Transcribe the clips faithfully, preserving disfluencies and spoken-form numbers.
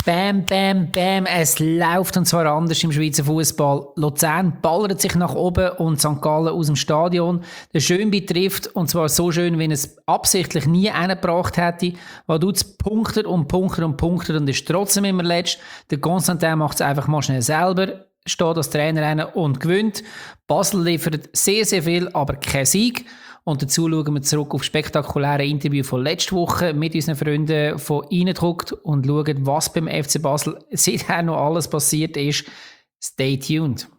Bam, bam, bam, es läuft und zwar anders im Schweizer Fußball. Luzern ballert sich nach oben und Sankt Gallen aus dem Stadion. Der Schönbi trifft und zwar so schön, wie er es absichtlich nie hingebracht hätte. Vaduz punktet und punktet und punktet und ist trotzdem immer letzt. Der Constantin macht es einfach mal schnell selber, steht als Trainer und gewinnt. Basel liefert sehr, sehr viel, aber kein Sieg. Und dazu schauen wir zurück auf das spektakuläre Interview von letzter Woche mit unseren Freunden von «Reindruckt» und schauen, was beim F C Basel seither noch alles passiert ist. Stay tuned!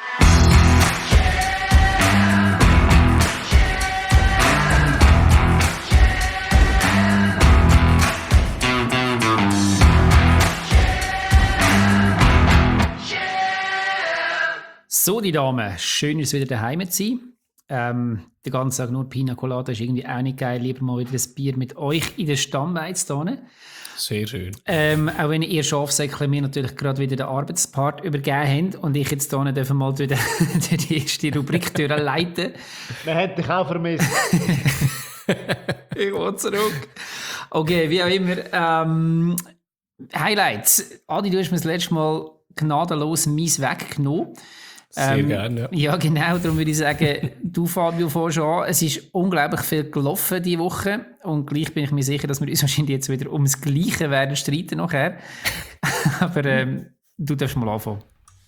So, die Damen, schön, dass wieder daheim zu sein. Ähm, den ganzen Tag nur Pina Colada ist irgendwie auch nicht geil. Lieber mal wieder ein Bier mit euch in der Stammbeiz da. Sehr schön. Ähm, auch wenn ihr Schafsäckchen mir natürlich gerade wieder den Arbeitspart übergeben habt und ich jetzt hier dürfen mal durch die, die erste Rubrik leiten. Wir hätten dich auch vermisst. Ich will zurück. Okay, wie auch immer. Ähm, Highlights. Adi, du hast mir das letzte Mal gnadenlos mies weggenommen. Sehr ähm, gerne, ja. Ja, genau. Darum würde ich sagen, du, Fabio, fährst an. Es ist unglaublich viel gelaufen diese Woche. Und gleich bin ich mir sicher, dass wir uns wahrscheinlich jetzt wieder ums Gleiche werden streiten nachher. Aber ähm, du darfst mal anfangen.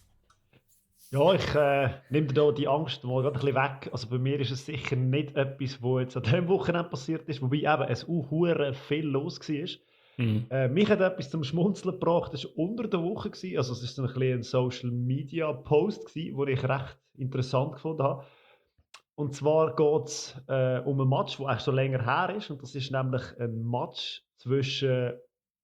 Ja, ich äh, nehme dir da die Angst mal gerade ein bisschen weg. Also bei mir ist es sicher nicht etwas, was jetzt an diesem Wochenende passiert ist, wobei eben es auch hure viel los war. Mhm. Äh, mich hat etwas zum Schmunzeln gebracht, das war unter der Woche, gewesen. Also es war ein, ein Social Media Post, den ich recht interessant gefunden habe. Und zwar geht es äh, um einen Match, der eigentlich schon länger her ist, und das ist nämlich ein Match zwischen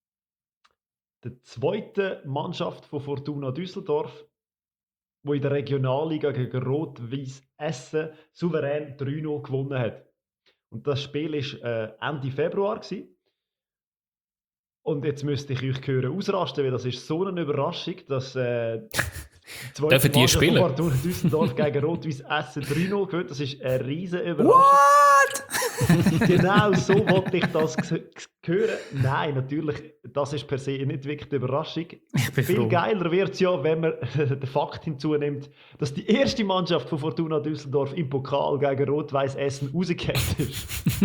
der zweiten Mannschaft von Fortuna Düsseldorf, die in der Regionalliga gegen Rot-Weiss Essen souverän drei null gewonnen hat. Und das Spiel war äh, Ende Februar gewesen. Und jetzt müsste ich euch hören ausrasten, weil das ist so eine Überraschung, dass äh, die zweite Mannschaft von Fortuna Düsseldorf gegen Rot-Weiss Essen drei null gewinnt. Das ist eine riesige Überraschung. What? Genau so wollte ich das hören. Nein, natürlich, das ist per se nicht wirklich eine Überraschung. Viel froh. Geiler wird es ja, wenn man den Fakt hinzunimmt, dass die erste Mannschaft von Fortuna Düsseldorf im Pokal gegen Rot-Weiss Essen rausgekehrt ist.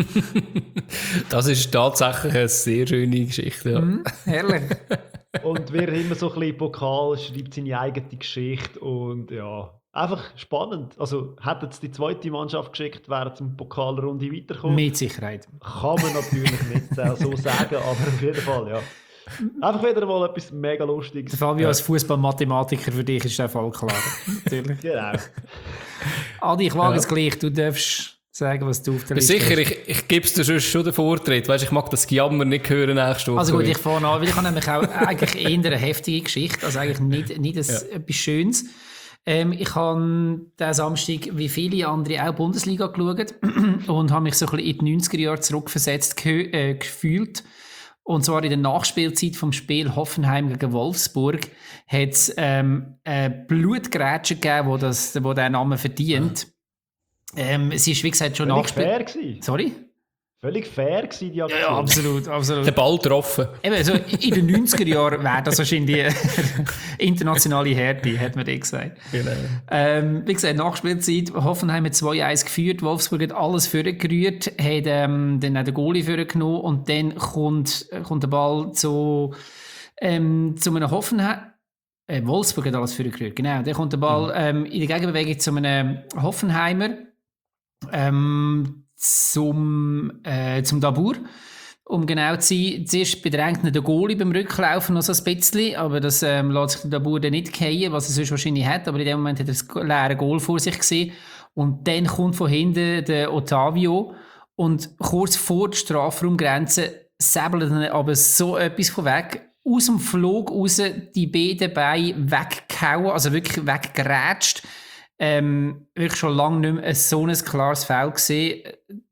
Das ist tatsächlich eine sehr schöne Geschichte. Ja. Mm, herrlich. Und wer immer so ein bisschen Pokal schreibt seine eigene Geschichte und ja, einfach spannend. Also hätte es die zweite Mannschaft geschickt, wäre zum Pokalrunde weitergekommen. Mit Sicherheit. Kann man natürlich nicht so sagen, aber auf jeden Fall, ja. Einfach wieder mal etwas mega Lustiges. Der Fabio ja. Als Fußballmathematiker, für dich ist der Fall klar. Natürlich. Genau. Adi, ich wage ja. es gleich, du darfst sagen, was du auf der Liste Sicher, hast. ich, ich gebe es dir sonst schon den Vortritt. Weißt, ich mag das Gejammer nicht hören nächste Woche. Also gut, ich fange an, weil ich habe nämlich auch eigentlich eher eine heftige Geschichte, also eigentlich nicht, nicht ein, ja. etwas Schönes. Ähm, ich habe diesen Samstag, wie viele andere, auch Bundesliga geschaut und habe mich so ein bisschen in die neunziger Jahre zurückversetzt gehö- äh, gefühlt. Und zwar in der Nachspielzeit vom Spiel Hoffenheim gegen Wolfsburg hat es ähm, eine Blutgrätsche gegeben, wo, das, wo der Name verdient. Ähm, es ist, wie gesagt, schon Nachspiel... fair gewesen. Sorry? Völlig fair gewesen, die Aktion. Ja, ja, absolut, absolut. Der Ball getroffen. Eben, also in den neunziger Jahren wäre das wahrscheinlich internationale Härte, hat man dir gesagt. Genau. Ähm, wie gesagt, Nachspielzeit, Hoffenheim hat zwei eins geführt, Wolfsburg hat alles vorgerührt, hat ähm, dann auch den Goalie vorgenommen und dann kommt, kommt der Ball zu, ähm, zu einem Hoffenheim. Äh, Wolfsburg hat alles vorgerührt, genau. Dann kommt der Ball ähm, in der Gegenbewegung zu einem Hoffenheimer. Ähm, zum, äh, zum Dabur. Um genau zu sein, zuerst bedrängt ihn der Goalie beim Rücklaufen noch so ein bisschen, aber das ähm, lässt sich der Dabur dann nicht fallen, was er sonst wahrscheinlich hat, aber in dem Moment hat er das leere Goal vor sich gesehen und dann kommt von hinten der Ottavio und kurz vor der Strafraumgrenze säbelt er aber so etwas von weg, aus dem Flug raus, die beiden Beine weggehauen, also wirklich weggerätscht. Ähm, wirklich schon lange nicht mehr so ein klares Foul gesehen.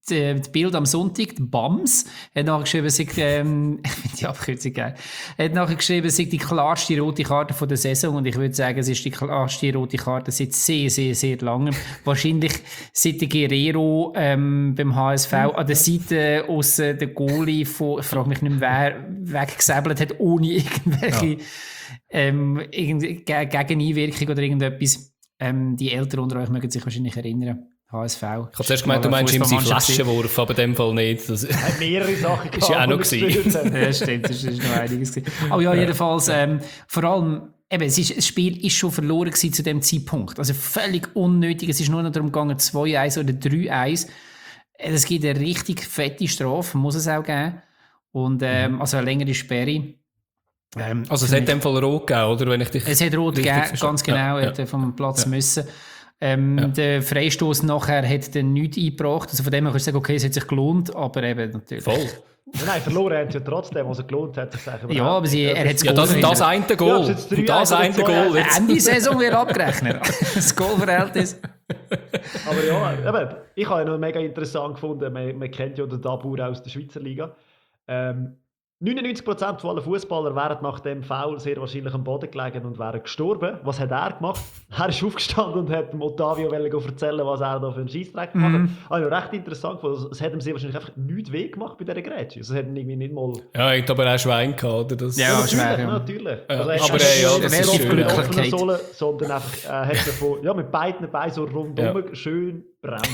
die, die Bild am Sonntag, die Bams, hat nachher geschrieben, sei, ähm, ich finde die Abkürzung geil, hat nachher geschrieben, sei die klarste rote Karte von der Saison und ich würde sagen, es ist die klarste rote Karte seit sehr, sehr, sehr langem. Wahrscheinlich seit der Guerrero ähm, beim H S V an der Seite aus äh, der Goalie von, ich frage mich nicht mehr, wer weggesäbelt hat, ohne irgendwelche ja. ähm, irgend, Gegeneinwirkung oder irgendetwas. Ähm, die Eltern unter euch mögen sich wahrscheinlich erinnern. H S V. Ich habe zuerst gemeint, du meinst ihm seinen Flaschenwurf, aber in dem Fall nicht. Das er hat mehrere Sachen gehabt. Ist ja auch noch gewesen. Ja, stimmt, das ist noch einiges gewesen. Aber ja, jedenfalls, ähm, vor allem, eben, es ist, das Spiel ist schon verloren gewesen zu dem Zeitpunkt. Also völlig unnötig. Es ist nur noch darum gegangen, zwei eins oder drei eins. Es gibt eine richtig fette Strafe, muss es auch geben. Und, ähm, also eine längere Sperre. Ähm, also es hat in dem Fall rot gegeben, oder? Wenn ich dich es hat rot gegeben, ganz genau. Ja, er hätte ja. vom Platz ja. müssen. Ähm, ja. Der Freistoß nachher hat dann nichts eingebracht. Also von dem her kannst du sagen, okay, es hat sich gelohnt, aber eben natürlich. Voll. Nein, verloren haben sie ja trotzdem, was er gelohnt hat. Sagen, ja, aber sie, er hat es ja, das, das eine Goal. Ja, und das eine Goal. Ende Saison wird abgerechnet. Das Goalverhältnis. Aber ja, eben, ich habe ja noch mega interessant gefunden, man, man kennt ja den Dabur aus der Schweizer Liga. Ähm, neunundneunzig Prozent aller Fußballer wären nach dem Foul sehr wahrscheinlich am Boden gelegen und wären gestorben. Was hat er gemacht? Er ist aufgestanden und hat dem Ottavio erzählen, was er da für einen Scheissdreck gemacht hat. Mm. Also recht interessant gefunden. Es hat ihm sehr wahrscheinlich einfach nichts weh gemacht bei dieser Grätsche. Also, es hat ihn irgendwie nicht mal... Ja, er hat aber auch Schwein gehabt, oder? Das ja, ja, Schwein. Ja, natürlich. Ja, also, aber ey, ja, das ist schön. Nicht sollen, sondern einfach äh, hat er von, ja, mit beiden Beinen so rundum ja. schön brennt.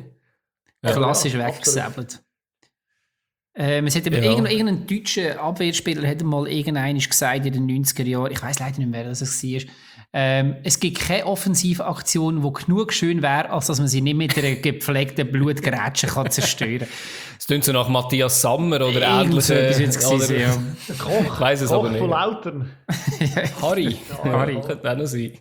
Ja. Klassisch ja, weggesäbelt. Ähm, es hat ja. irgendein, irgendein deutscher Abwehrspieler hat mal irgendeiner gesagt in den neunziger Jahren, ich weiss leider nicht mehr, was es war, ähm, es gibt keine Offensivaktion, die genug schön wäre, als dass man sie nicht mit einer gepflegten Blutgrätsche kann zerstören kann. Es klingt so nach Matthias Sammer oder ähnliche. Oder, ja. Koch, ich weiss es Koch aber nicht. Von Lautern. Harry. Ja, Harry. Ja, könnte auch noch sein.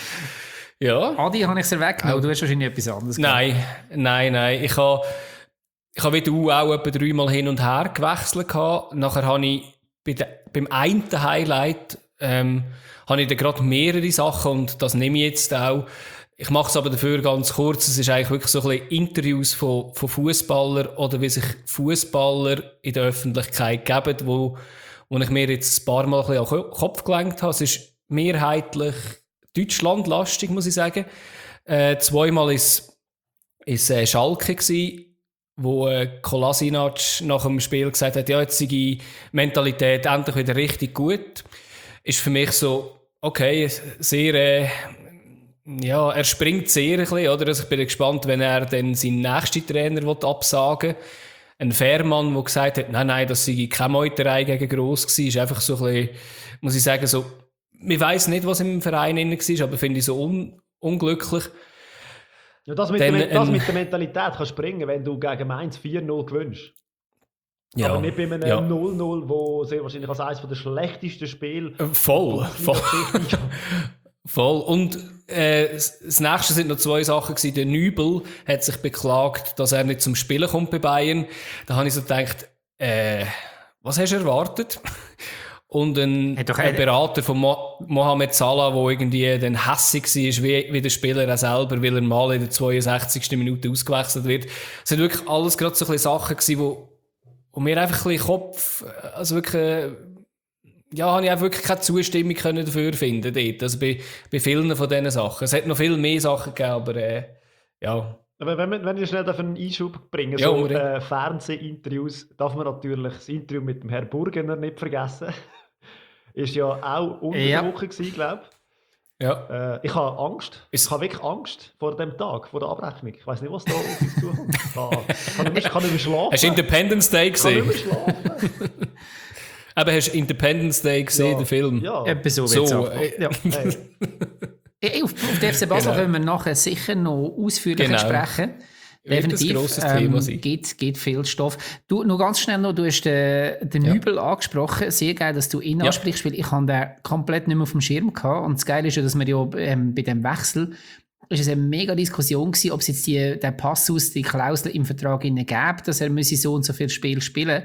Ja. Adi, habe ich es weggenommen? Du hast wahrscheinlich etwas anderes Nein, gehabt. nein, nein. Ich habe Ich habe wie du auch etwa dreimal hin und her gewechselt. Nachher habe ich bei de, beim einen Highlight ähm, habe ich dann gerade mehrere Sachen und das nehme ich jetzt auch. Ich mache es aber dafür ganz kurz. Es ist eigentlich wirklich so ein bisschen Interviews von, von Fußballern oder wie sich Fußballer in der Öffentlichkeit geben, wo, wo ich mir jetzt ein paar Mal ein bisschen an den Kopf gelenkt habe. Es ist mehrheitlich Deutschlandlastig, muss ich sagen. Äh, zweimal ist es äh, Schalke gewesen, wo äh, Kolasinac nach dem Spiel gesagt hat, ja, jetzt sei die Mentalität endlich wieder richtig gut. Ist für mich so, okay, sehr, äh, ja, er springt sehr ein bisschen, oder? Also ich bin gespannt, wenn er dann seinen nächsten Trainer will absagen will. Ein Fährmann, der gesagt hat, nein, nein, das sei keine Meuterei gegen Gross gewesen, ist einfach so ein bisschen, muss ich sagen, so, ich weiss nicht, was im Verein innen war, aber finde ich so un- unglücklich. Ja, das mit, Dann, der, das ähm, mit der Mentalität kannst springen, wenn du gegen Mainz vier null gewinnst. Ja, aber nicht bei einem ja. null null, wo sehr wahrscheinlich als eines der schlechtesten Spiele... Voll, voll. Voll. Und äh, das nächste sind noch zwei Sachen gewesen. Der Nübel hat sich beklagt, dass er nicht zum Spielen kommt bei Bayern. Da habe ich so gedacht, äh, was hast du erwartet? Und ein, ein Berater von Mo- Mohamed Salah, der irgendwie dann hässig war, wie, wie der Spieler auch selber, weil er mal in der zweiundsechzigsten Minute ausgewechselt wird. Es sind wirklich alles gerade so ein bisschen Sachen gewesen, wo, wo mir einfach ein bisschen Kopf, also wirklich, ja, habe ich auch wirklich keine Zustimmung können dafür finden dort. Also bei, bei vielen von diesen Sachen. Es hat noch viel mehr Sachen gegeben, aber äh, ja. Aber wenn, wenn ich schnell einen Einschub bringen ja, so äh, Fernsehinterviews, darf man natürlich das Interview mit dem Herrn Burgener nicht vergessen. Ist ja auch unter ja. der Woche gewesen, glaube ich. Ja. Äh, ich habe Angst. Ist ich habe wirklich Angst vor dem Tag, vor der Abrechnung. Ich weiß nicht, was da auf uns zukommt. Ich kann nicht mehr, mehr schlafen. Hast du Independence Day gesehen? Ich kann nicht mehr schlafen. Aber hast du Independence Day gesehen, ja. den Film? Ja. Etwas so. so. Äh, ja. Hey. Auf, auf der F C Basel genau. können wir nachher sicher noch ausführlicher genau. sprechen. Definitiv. Das grosses Thema ähm, geht, geht viel Stoff. Du, noch ganz schnell noch, du hast den, den ja. Nübel angesprochen. Sehr geil, dass du ihn ja. ansprichst, weil ich habe den komplett nicht mehr auf dem Schirm gehabt. Und das Geile ist ja, dass wir ja ähm, bei dem Wechsel ist es eine mega Diskussion gewesen, ob es jetzt die, den Passus, die Klausel im Vertrag innen gäbe, dass er müsse so und so viel Spiel spielen.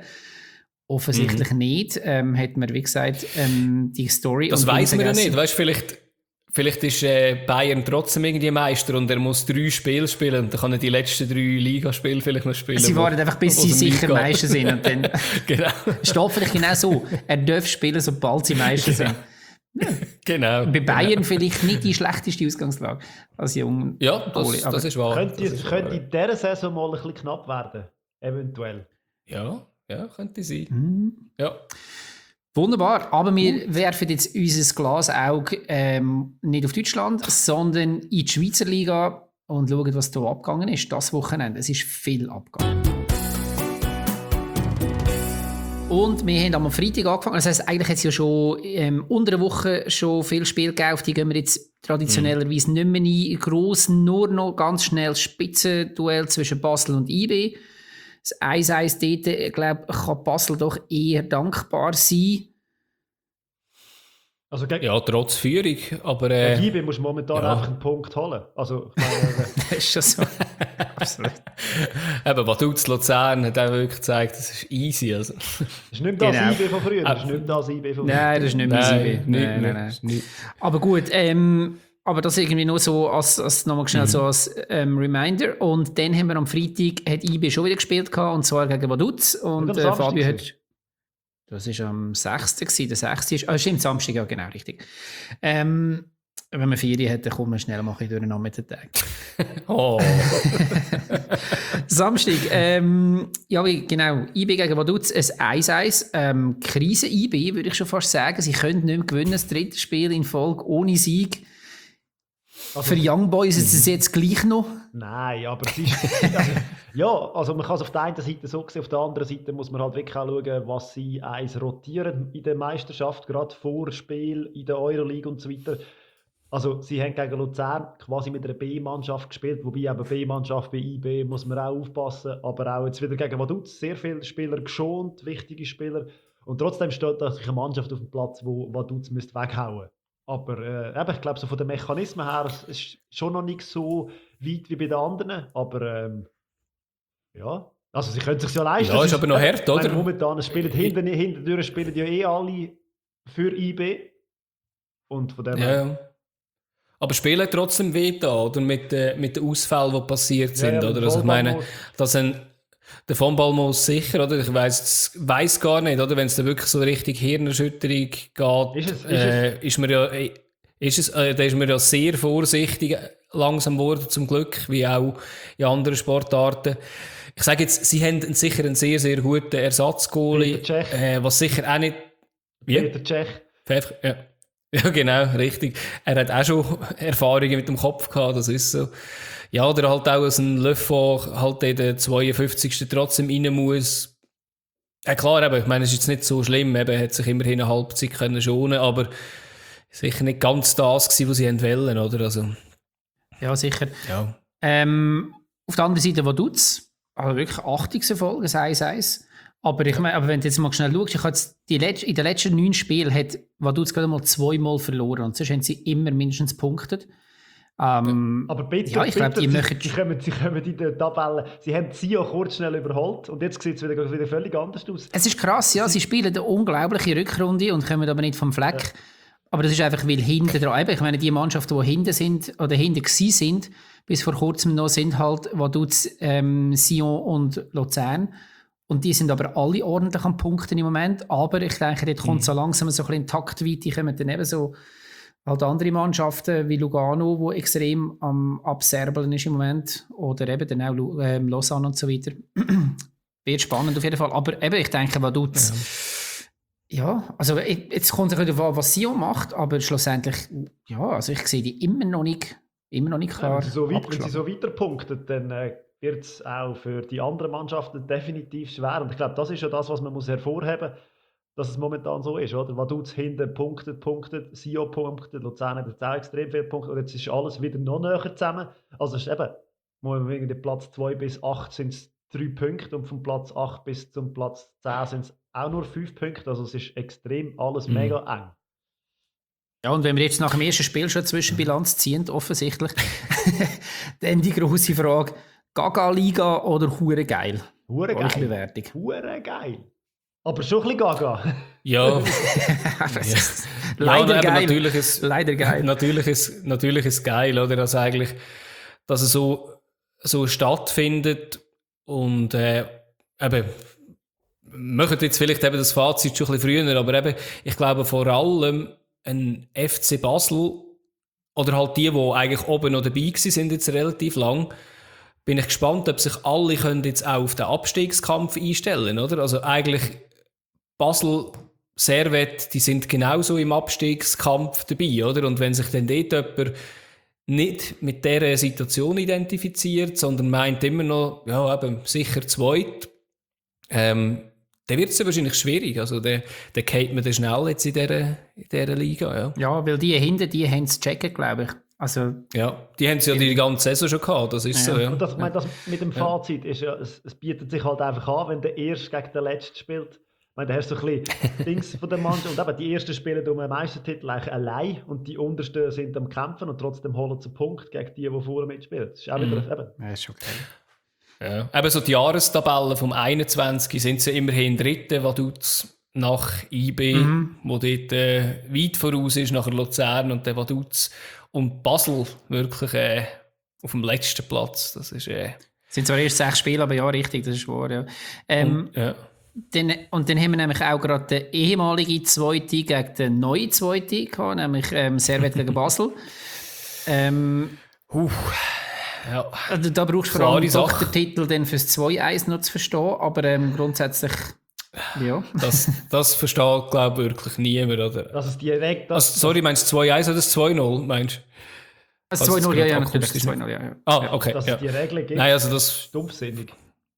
Offensichtlich mhm. nicht. Ähm, hat man, wie gesagt, ähm, die Story. Das weiss man ja nicht. Weißt, vielleicht, vielleicht ist äh, Bayern trotzdem irgendwie Meister und er muss drei Spiele spielen und dann kann er die letzten drei Ligaspiele vielleicht noch spielen. Sie warten einfach, bis sie sicher Meister sind. Und dann genau. steht vielleicht genau so, er darf spielen, sobald sie Meister sind. Ja. Genau. Bei Bayern genau. vielleicht nicht die schlechteste Ausgangslage als jung. Ja, das, das ist wahr. Könnte, das ist könnte wahr. in dieser Saison mal ein bisschen knapp werden, eventuell. Ja, ja, könnte sein. Mhm. Ja. Wunderbar, aber wir werfen jetzt unser Glasauge ähm, nicht auf Deutschland, sondern in die Schweizer Liga und schauen, was da abgegangen ist. Das Wochenende, es ist viel abgegangen. Und wir haben am Freitag angefangen, das heisst, eigentlich hat es ja schon ähm, unter der Woche schon viel Spiel gegeben, auf die gehen wir jetzt traditionellerweise mm. nicht mehr ein. Gross, nur noch ganz schnell Spitzenduell zwischen Basel und I B. Das eins eins dort, ich glaube, kann Basel doch eher dankbar sein. Also gegen, ja, trotz Führung, aber... Äh, gegen I B musst du momentan ja. einfach einen Punkt holen. Also, ich meine, das ist schon so. Absolut. Eben, Vaduz Luzern hat auch wirklich gezeigt, das ist easy. Also. Das ist nicht mehr das Genau. I B von früher, das ist nicht mehr das I B von früher. Nein, das ist nicht mehr das I B. Nein, Nein, nein, nein. nicht. Aber gut, ähm, aber das irgendwie nur so als, als nochmal schnell mhm. so als ähm, Reminder. Und dann haben wir am Freitag hat I B schon wieder gespielt gehabt, und zwar gegen Vaduz. Und am äh, Samstag Fabio gewesen. hat... Das war am sechsten gewesen, der sechste ist... Ah, stimmt, Samstag, ja genau, richtig. Ähm, wenn man Ferien hat, dann kommt man schnell mal durcheinander mit den Tagen. Oh. Samstag, ähm, ja, wie, genau, I B gegen Vaduz, ein eins eins. Ähm, Krise-I B, würde ich schon fast sagen. Sie können nicht mehr gewinnen, das dritte Spiel in Folge ohne Sieg. Also, Für Young Boys ist es jetzt gleich noch. Nein, aber es ist... also, ja, also man kann es auf der einen Seite so sehen, auf der anderen Seite muss man halt wirklich auch schauen, was sie eins rotieren in der Meisterschaft, gerade vor Spiel in der Euroleague und so weiter. Also sie haben gegen Luzern quasi mit einer B-Mannschaft gespielt, wobei eben B-Mannschaft bei I B muss man auch aufpassen, aber auch jetzt wieder gegen Vaduz sehr viele Spieler geschont, wichtige Spieler, und trotzdem steht da eine Mannschaft auf dem Platz, wo Vaduz müsste weghauen. Aber äh, eben, ich glaube, so von den Mechanismen her es ist schon noch nicht so weit wie bei den anderen, aber ähm, ja, also sie können es sich ja leisten. Ja, ist aber noch hart, oder? Meine, momentan spielen hinten, hintendurch spielen ja eh alle für I B und von dem ja, ja. Aber spielen trotzdem weh da, oder? Mit, äh, mit den Ausfällen, die passiert sind, ja, ja, oder? Also ich meine, dass ein, der von Balmos sicher, oder? Ich weiss, weiss gar nicht, oder? Wenn es da wirklich so richtig Hirnerschütterung geht, ist, es, ist, äh, es? ist man ja, ist es, äh, da ist man ja sehr vorsichtig langsam geworden, zum Glück, wie auch in anderen Sportarten. Ich sage jetzt, sie haben sicher einen sehr, sehr guten Ersatzgoalie, äh, was sicher auch nicht... Wie? Peter Cech. Pfeff, ja. Ja, genau, richtig. Er hat auch schon Erfahrungen mit dem Kopf gehabt, das ist so. Ja, oder halt auch als ein Löffel halt in der zweiundfünfzigsten trotzdem rein muss. Ja klar, eben, ich meine, es ist jetzt nicht so schlimm, eben, er hat sich immerhin eine Halbzeit können schonen, aber sicher nicht ganz das gewesen, was sie wollen, oder? Also, ja, sicher. Ja. Ähm, auf der anderen Seite Vaduz, also wirklich Achtungserfolg, das eins eins. Aber, ich meine, aber wenn du jetzt mal schnell schaust, ich habe jetzt die Letz- in den letzten neun Spielen hat Vaduz gerade mal zweimal verloren und sonst haben sie immer mindestens punktet. Ähm, aber bitte, ja, ich glaube, die sie, möchten... sie, kommen, sie kommen in der Tabelle, sie haben Zio kurz schnell überholt und jetzt sieht es wieder, wieder völlig anders aus. Es ist krass, ja, sie spielen eine unglaubliche Rückrunde und kommen aber nicht vom Fleck. Ja. Aber das ist einfach, weil hinten dran, ich meine, die Mannschaften, die hinten sind, oder hinten gewesen sind, bis vor kurzem noch, sind halt Vaduz, ähm, Sion und Luzern. Und die sind aber alle ordentlich am Punkten im Moment. Aber ich denke, dort kommt so langsam so ein bisschen in Taktweite, kommen dann eben so halt andere Mannschaften wie Lugano, wo extrem am Abserbeln ist im Moment. Oder eben dann auch ähm, Lausanne und so weiter. Wird spannend auf jeden Fall. Aber eben, ich denke, Vaduz... Ja. ja, also jetzt kommt es ein bisschen, was Sion macht, aber schlussendlich, ja, also ich sehe die immer noch nicht, immer noch nicht klar. Ja, wenn, sie so weit, wenn sie so weiter punkten, dann... Äh wird es auch für die anderen Mannschaften definitiv schwer. Und ich glaube, das ist ja das, was man muss hervorheben muss, dass es momentan so ist. Oder? Vaduz hinten punktet, punktet, Sion punktet, Luzern hat jetzt auch extrem viele Punkte und jetzt ist alles wieder noch näher zusammen. Also es ist eben, wegen dem Platz zwei bis acht sind es drei Punkte und vom Platz acht bis zum Platz zehn sind es auch nur fünf Punkte. Also es ist extrem alles mhm. mega eng. Ja, und wenn wir jetzt nach dem ersten Spiel schon Zwischenbilanz ziehen, offensichtlich, dann die grosse Frage, Gaga-Liga oder hure geil? Hure geil. Bewertung. Hure geil. Aber schon ein bisschen gaga. Ja. Das ist Ja, leider aber geil. Natürlich ist, Leider geil. natürlich ist, natürlich ist geil, oder? Also eigentlich, dass es so, so stattfindet und äh, eben, wir machen jetzt vielleicht eben das Fazit schon ein bisschen früher, aber eben, ich glaube vor allem ein F C Basel oder halt die, die eigentlich oben noch dabei gewesen sind jetzt relativ lang, bin ich gespannt, ob sich alle können jetzt auch auf den Abstiegskampf einstellen, oder? Also eigentlich Basel, Servette, die sind genauso im Abstiegskampf dabei, oder? Und wenn sich dann dort jemand nicht mit dieser Situation identifiziert, sondern meint immer noch, ja, eben sicher zweit, ähm, dann wird es ja wahrscheinlich schwierig. Also dann, dann geht man dann schnell jetzt in dieser, in dieser Liga, ja. Ja, weil die hinten, die haben es checken, glaube ich. Also, Ja, die haben es ja die ganze Saison schon gehabt, das ist Ja. so, ja. Und das, ich meine, das mit dem Fazit ist ja, es, es bietet sich halt einfach an, wenn der Erste gegen den Letzten spielt. Ich meine, da hast du so ein bisschen Dings von der Mannschaft. Und eben, die Ersten spielen um einen Meistertitel eigentlich allein und die Untersten sind am Kämpfen und trotzdem holen sie einen Punkt gegen die, die vorne mitspielen. Das ist auch wieder, eben, ja, ist okay. Ja. Eben so die Jahrestabellen vom einundzwanzig sind sie immerhin Dritte, Vaduz nach I B, Mhm. wo dort äh, weit voraus ist, nachher Luzern und dann Vaduz. Und Basel wirklich äh, auf dem letzten Platz. Das ist... Äh, Es sind zwar erst sechs Spiele, aber ja, richtig, das ist wahr. Ja. Ähm, und, ja. dann, und dann haben wir nämlich auch gerade den ehemaligen Zweiten gegen den neuen Zweiten gehabt, nämlich ähm, Servette gegen Basel. Ähm, Huh. Ja. also da brauchst du vor Klare allem doch Sache. den Titel dann fürs zwei eins noch zu verstehen, aber ähm, grundsätzlich, ja. Das, das versteht, glaube ich, wirklich niemand. Oder? dass es direkt... Also, sorry, meinst du zwei eins oder das zwei null? Meinst du? Also Also zwei null, ja, ja, gerade natürlich, akustisch zwei null, ja, ja. Ah, okay. dass Ja. es die Regeln gibt. Nein, also das... Stumpfsinnig.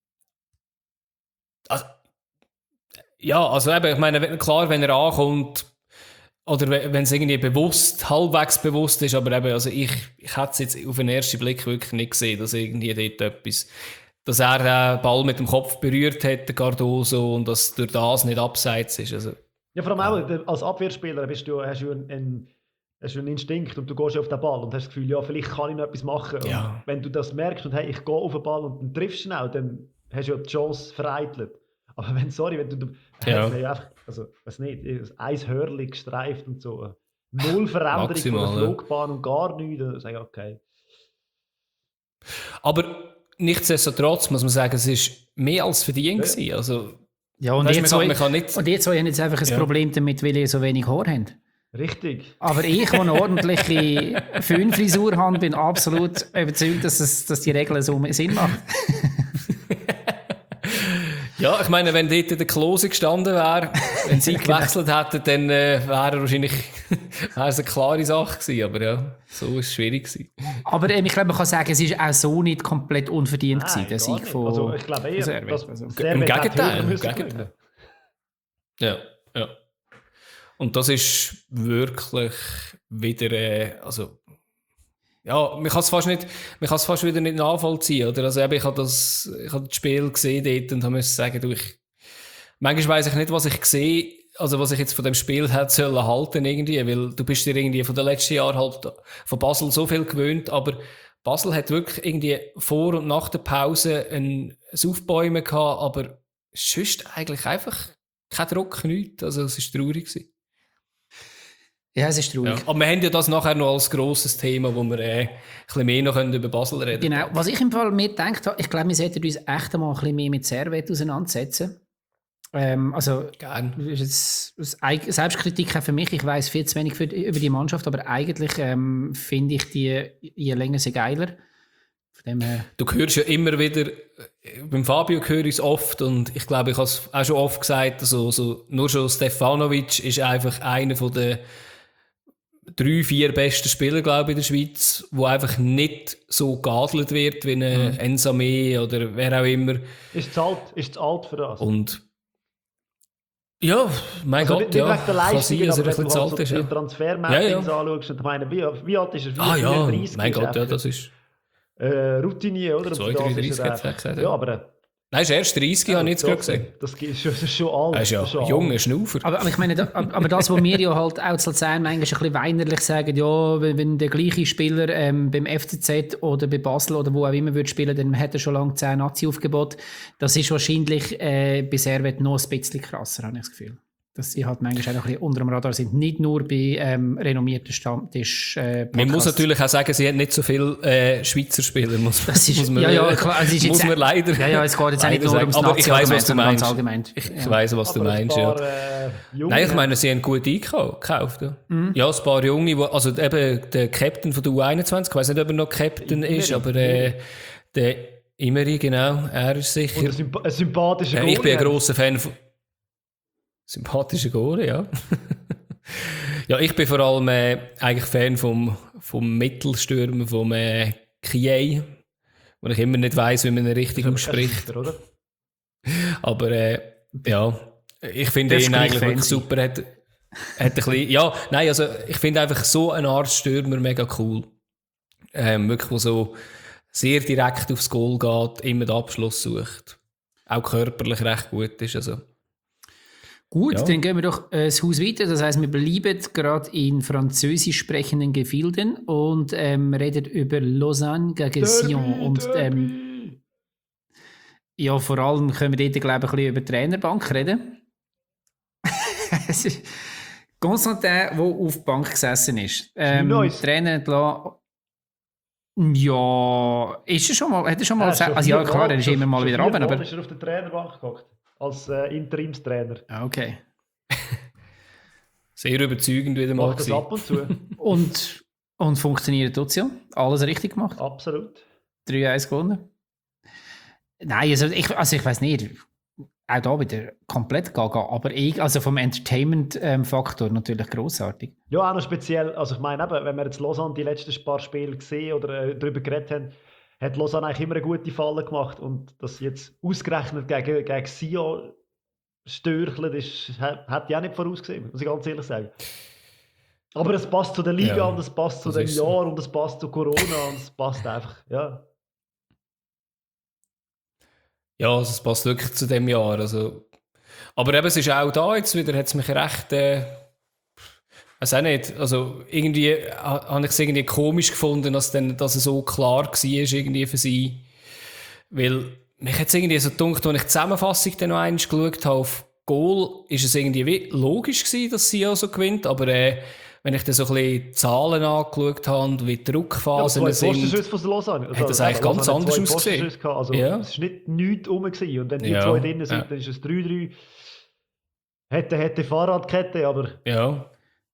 Also, ja, also eben, ich meine, wenn- klar, wenn er ankommt, oder we- wenn es irgendwie bewusst, halbwegs bewusst ist, aber eben, also ich, ich hätte es jetzt auf den ersten Blick wirklich nicht gesehen, dass irgendwie dort etwas, dass er den Ball mit dem Kopf berührt hat, der Cardoso, und dass durch das nicht abseits ist. Also, Ja, vor allem auch der- als Abwehrspieler bist du, hast du einen, einen, hast du einen Instinkt und du gehst auf den Ball und hast das Gefühl, ja, vielleicht kann ich noch etwas machen. Und Ja. wenn du das merkst und hey, ich gehe auf den Ball und dann triffst du schnell, dann hast du ja die Chance vereitelt. Aber wenn, sorry, wenn du, du Ja. ja. einfach, also, weiß nicht, ein Hörli gestreift und so, null Veränderung Maximal, von ja. der Flugbahn und gar nichts, dann sage ich, okay. aber nichtsdestotrotz muss man sagen, es ist mehr als verdient Ja. gewesen. Also, Ja, und weißt, ihr man, zwei, kann, man kann nicht... und ihr zwei haben jetzt einfach ein Ja. Problem damit, weil ihr so wenig Haar habt. Richtig. Aber ich, der eine ordentliche Föhnfrisur habe, bin absolut überzeugt, dass, es, dass die Regel so Sinn macht. Ja, ich meine, wenn dort der Klose gestanden wäre, wenn sie gewechselt hätten, dann äh, wäre er wahrscheinlich wäre es eine klare Sache gewesen. Aber ja, so ist es schwierig gewesen. Aber ähm, ich glaube, man kann sagen, es ist auch so nicht komplett unverdient Nein, gewesen, der gar Sieg nicht. von Also ich glaube eher, Servette. dass Also, Servette Im hätte Gegenteil, höher im müssen Gegenteil. gewinnen. Ja, ja. Und das ist wirklich wieder, äh, also, ja, man kann es fast nicht, man kann es fast wieder nicht nachvollziehen, oder? Also eben, ich habe das, ich habe das Spiel gesehen dort und habe müssen sagen, du, ich, manchmal weiss ich nicht, was ich sehe, also was ich jetzt von dem Spiel hätte sollen halten irgendwie, weil du bist dir irgendwie von den letzten Jahren halt von Basel so viel gewöhnt, aber Basel hat wirklich irgendwie vor und nach der Pause ein Aufbäumen gehabt, aber sonst eigentlich einfach kein Druck, nichts, also es war traurig gewesen. ja, es ist traurig. Ja. Aber wir haben ja das nachher noch als grosses Thema, wo wir äh, ein bisschen mehr noch über Basel reden können. Genau. Was ich im Fall mir gedacht habe, ich glaube, wir sollten uns echt einmal ein bisschen mehr mit Servette auseinandersetzen. Ähm, also, Gern. das ist jetzt Eig- Selbstkritik auch für mich. Ich weiß viel zu wenig für, über die Mannschaft, aber eigentlich ähm, finde ich die je länger, je geiler. Von dem her. Du hörst ja immer wieder, äh, beim Fabio höre ich es oft und ich glaube, ich habe es auch schon oft gesagt, also, so, nur schon Stefanovic ist einfach einer von den drei, vier besten Spieler, glaube ich, in der Schweiz, wo einfach nicht so geadelt wird wie ein Mhm. Ensame oder wer auch immer. Ist es alt, ist es alt für das? Und ja, mein Also Gott, nicht ja, wegen der kann Leistung, sein, dass er aber ein wenn bisschen du zu halt alt so ist. die Ja. Transfer-Mappings Ja, ja. anschaust und ich meine, wie, wie alt ist er? Ah ja, vierunddreißig mein ist Gott, er ja, das ist... äh, Routinier, oder? Und zwei für das dreiunddreißig ist er hat er einfach- gesagt, Ja, ja. aber äh, Nein, ist erst dreißig, ja, habe ich jetzt gerade gesehen. Das ist schon, das ist schon alt. Er ist ja ein junger Schnaufer. Aber, aber ich meine, da, aber das, was wir ja halt auch zu Luzern manchmal ein bisschen weinerlich sagen, ja, wenn, wenn der gleiche Spieler ähm, beim F C Z oder bei Basel oder wo auch immer würde spielen, dann hat er schon lange zehn Nazi-Aufgebot. Das ist wahrscheinlich äh, bei Servet noch ein bisschen krasser, habe ich das Gefühl. Dass sie halt manchmal auch ein bisschen unter dem Radar sind. Nicht nur bei ähm, renommierten Stammtisch äh, Man muss natürlich auch sagen, sie hat nicht so viele äh, Schweizer Spieler, muss, das ist, muss man, ja, ja, klar, also ist muss jetzt, man leider ja, ja, es geht jetzt auch nicht nur ums aber ich weiss, was du meinst. Allgemein. Ich, ich ja. weiss, was Aber du meinst, paar, ja. Äh, Nein, ich meine, sie haben gut eingekauft. Ja, mhm. ja ein paar Junge, wo, also eben der Captain von der U einundzwanzig, ich weiss nicht, ob er noch Captain Imeri. ist, aber äh, der Imeri, genau, er ist sicher... Und ein, Symp ein sympathischer Goalie. Ich bin ein grosser Fan von... Sympathischer Goalie, ja. Ja, ich bin vor allem äh, eigentlich Fan vom, vom Mittelstürmer, vom äh, Kiei, wo ich immer nicht weiss, wie man ihn richtig ausspricht. Sicher, oder? Aber äh, ja, ich finde ihn eigentlich fancy. Wirklich super. Hat, hat ein bisschen, ja, nein, also ich finde einfach so eine Art Stürmer mega cool. Ähm, wirklich, der so sehr direkt aufs Goal geht, immer den Abschluss sucht. Auch körperlich recht gut ist. Also. Gut, ja. Dann gehen wir doch äh, das Haus weiter. Das heisst, wir bleiben gerade in französisch sprechenden Gefilden und ähm, reden über Lausanne gegen Sion. Und ähm, ja, vor allem können wir dort, glaube ich, ein bisschen über die Trainerbank reden. Constantin, der auf der Bank gesessen ist. Ähm, Trainer entlassen. Ja, ist er schon mal, hat er schon mal, ja, also ja klar, er ist immer mal wieder runter, aber... ist er auf der Trainerbank gehockt, als äh, Interimstrainer. Okay. Sehr überzeugend wieder mal. Macht das ab und zu. und, und funktioniert das ja? Alles richtig gemacht? Absolut. drei eins gewonnen? Nein, also ich, also ich weiss nicht, auch da wieder komplett gaga, aber ich, also vom Entertainment-Faktor ähm, natürlich grossartig. Ja, auch noch speziell, also ich meine eben, wenn wir jetzt Lausanne die letzten paar Spiele gesehen oder äh, darüber geredet haben, hat Lausanne eigentlich immer eine gute Falle gemacht und das jetzt ausgerechnet gegen, gegen Sion störchelt ist, hat, hat ich auch nicht vorausgesehen, muss ich ganz ehrlich sagen. Aber es passt zu der Liga ja, und es passt zu dem Jahr so. Und es passt zu Corona und es passt einfach, ja. Ja, also es passt wirklich zu dem Jahr. Also. Aber eben, es ist auch da jetzt wieder, hat es mich recht, äh, weiß auch nicht, also irgendwie äh, habe ich es irgendwie komisch gefunden, dass, dann, dass es so klar war irgendwie für sie. Weil mich hat es irgendwie so gedacht, als ich die Zusammenfassung dann noch einmal geschaut habe auf Goal, ist es irgendwie logisch gewesen, dass sie auch so gewinnt, aber äh, wenn ich dann so ein bisschen die Zahlen angeschaut habe und wie die Druckphasen ja, sind, von Lausanne. Also, hat das eigentlich ganz anders ausgesehen. Also ja. Es war nicht nichts rum gewesen. Und wenn die ja. zwei drin sind, ja. dann ist es drei drei. Hätte, hätte Fahrradkette, aber... Ja.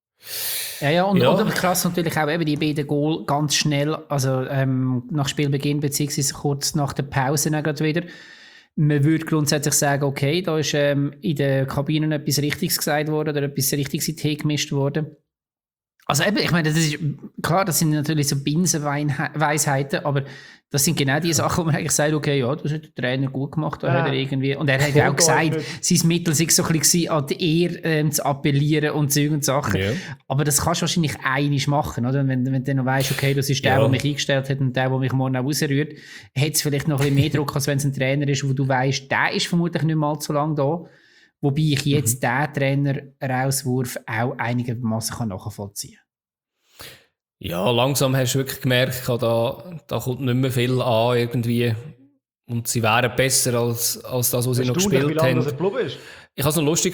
Ja, ja, und, ja. und krass natürlich auch eben die beiden Goal ganz schnell, also ähm, nach Spielbeginn beziehungsweise kurz nach der Pause dann gerade wieder. Man würde grundsätzlich sagen, okay, da ist ähm, in der Kabine etwas Richtiges gesagt worden oder etwas Richtiges in den Tee gemischt worden. Also eben, ich meine, das ist, klar, das sind natürlich so Binsenweisheiten, aber das sind genau die Sachen, wo man eigentlich sagt, okay, ja, das hat der Trainer gut gemacht, da ja. hat er irgendwie, und er hat ja auch gesagt, sein Mittel sei so ein bisschen an die Ehre ähm, zu appellieren und Zeug und Sachen, ja. aber das kannst du wahrscheinlich einig machen, oder? Wenn, wenn du noch weißt, okay, das ist der, ja. der mich eingestellt hat und der, der mich morgen auch rausrührt, hat es vielleicht noch ein bisschen mehr Druck, als wenn es ein Trainer ist, wo du weißt, der ist vermutlich nicht mal so lange da. Wobei ich jetzt mhm. den Trainer-Rauswurf auch einigermaßen nachvollziehen kann. Ja, langsam hast du wirklich gemerkt, da, da kommt nicht mehr viel an irgendwie. Und sie wären besser als, als das, was sie noch gespielt wie lange haben. Das ist. Ich habe es noch lustig...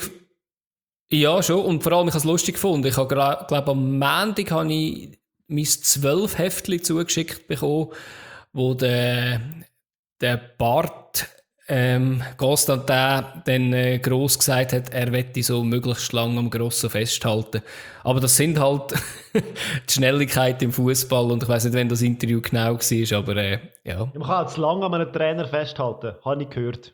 Ja, schon. Und vor allem, ich habe es lustig gefunden. Ich habe, glaube am Montag habe ich mein zwölf Heftchen zugeschickt bekommen, wo der, der Bart... Ähm, Constantin dann äh, gross gesagt hat, er wette so möglichst lange am Grossen festhalten. Aber das sind halt die Schnelligkeit im Fußball und ich weiss nicht, wenn das Interview genau war, aber äh, ja. Man kann auch zu lange an einem Trainer festhalten, habe ich gehört.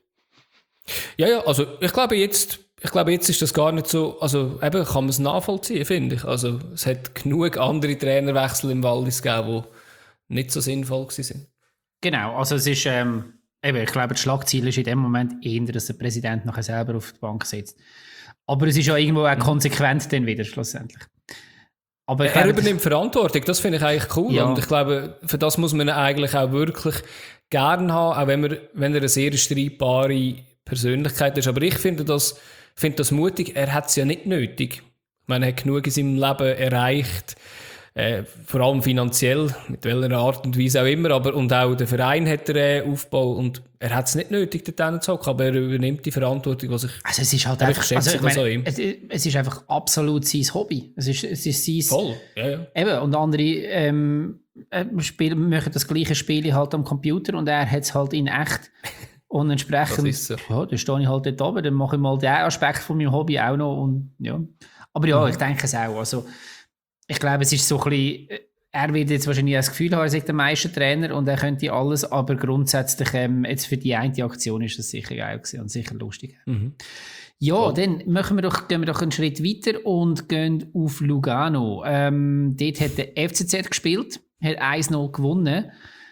Ja, ja, also ich glaube jetzt, ich glaube jetzt ist das gar nicht so, also eben kann man es nachvollziehen, finde ich. Also es hat genug andere Trainerwechsel im Wallis gegeben, die nicht so sinnvoll waren. Genau, also es ist... Ähm Eben, ich glaube, das Schlagziel ist in dem Moment eher, dass der Präsident nachher selber auf die Bank sitzt. Aber es ist ja irgendwo auch konsequent dann wieder, schlussendlich. Aber er übernimmt Verantwortung, das finde ich eigentlich cool. Ja. Und ich glaube, für das muss man ihn eigentlich auch wirklich gerne haben, auch wenn, man, wenn er eine sehr streitbare Persönlichkeit ist. Aber ich finde das, finde das mutig. Er hat es ja nicht nötig. Ich meine, er hat genug in seinem Leben erreicht, äh, vor allem finanziell, mit welcher Art und Weise auch immer. Aber, und auch der Verein hat er äh, aufgebaut und er hat es nicht nötig, dort zu hocken, aber er übernimmt die Verantwortung, was ich... Also es ist halt ich einfach, schätze also ich das an meine, ihm. es, es ist einfach absolut sein Hobby. Es ist, es ist sein... Voll, ja, ja. Eben, und andere ähm, äh, Spiel, machen das gleiche Spiel halt am Computer und er hat es halt in echt. Und entsprechend, Das ist so. ja, dann stehe ich halt dort oben, dann mache ich mal den Aspekt von meinem Hobby auch noch. Und, ja. Aber ja, Mhm. ich denke es auch. Also, ich glaube, es ist so ein bisschen, er wird jetzt wahrscheinlich das Gefühl haben, er sei der Meistertrainer und er könnte alles, aber grundsätzlich ähm, jetzt für die eine Aktion ist das sicher geil gewesen und sicher lustig. Mhm. Ja, Voll. dann machen wir doch, gehen wir doch einen Schritt weiter und gehen auf Lugano. Ähm, dort hat der F C Z gespielt, hat eins null gewonnen.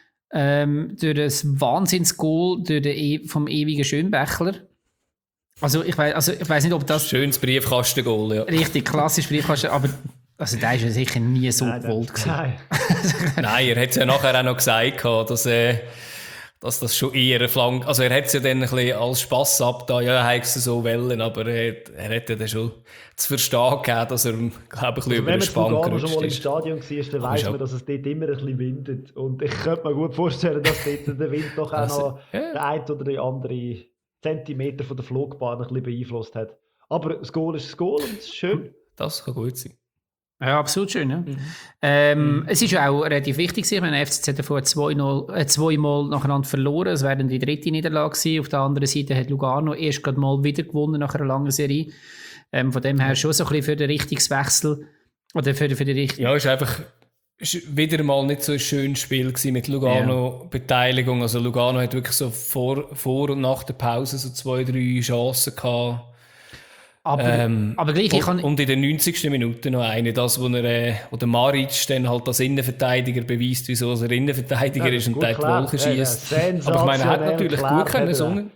Ähm, durch das Wahnsinns-Goal durch den e vom ewigen Schönbächler. Also ich weiß also ich weiss nicht, ob das Schönes Briefkasten-Goal, ja. richtig klassisch Briefkasten, aber also der ist ja sicher nie so Nein, gewollt gewesen. Nein. Nein, er hat es ja nachher auch noch gesagt, dass, äh, dass das schon eher eine Flanke... Also er hat es ja dann ein bisschen als Spass abgetan, ja, er hat es so wollen, aber er, er hätte dann schon zu verstehen gegeben, dass er, glaube ich, ein bisschen Also über wenn den man Spann zu Lugano schon gerutscht mal im ist. Stadion war, dann Aber weiss ist auch- man, dass es dort immer ein bisschen windet. Und ich könnte mir gut vorstellen, dass dort der Wind doch auch Also, noch ja. den einen oder den anderen Zentimeter von der Flugbahn ein bisschen beeinflusst hat. Aber das Goal ist das Goal und es ist schön. Das kann gut sein. Ja, absolut schön. Ja. Mhm. Ähm, Es ist ja auch relativ wichtig gewesen. Ich meine, der F C Z hat davor zwei null, äh, zweimal nacheinander verloren. Es wäre dann die dritte Niederlage gewesen. Auf der anderen Seite hat Lugano erst gerade mal wieder gewonnen nach einer langen Serie. Ähm, von dem her schon so ein bisschen für den Richtungswechsel oder für, für die Richtung. Ja, es war einfach ist wieder mal nicht so ein schönes Spiel gewesen mit Lugano-Beteiligung. Also Lugano hat wirklich so vor, vor und nach der Pause so zwei, drei Chancen gehabt. Aber, Ähm, aber gleich, ich und, kann, und in den neunzigsten Minuten noch eine, das, wo, er, äh, wo der Maric dann halt als Innenverteidiger beweist, wieso er Innenverteidiger Ja, ist und gut der die klar. Wolken Ja, ja, schießt. Aber ich meine, er hat sensationell natürlich klar gut können hat er. singen.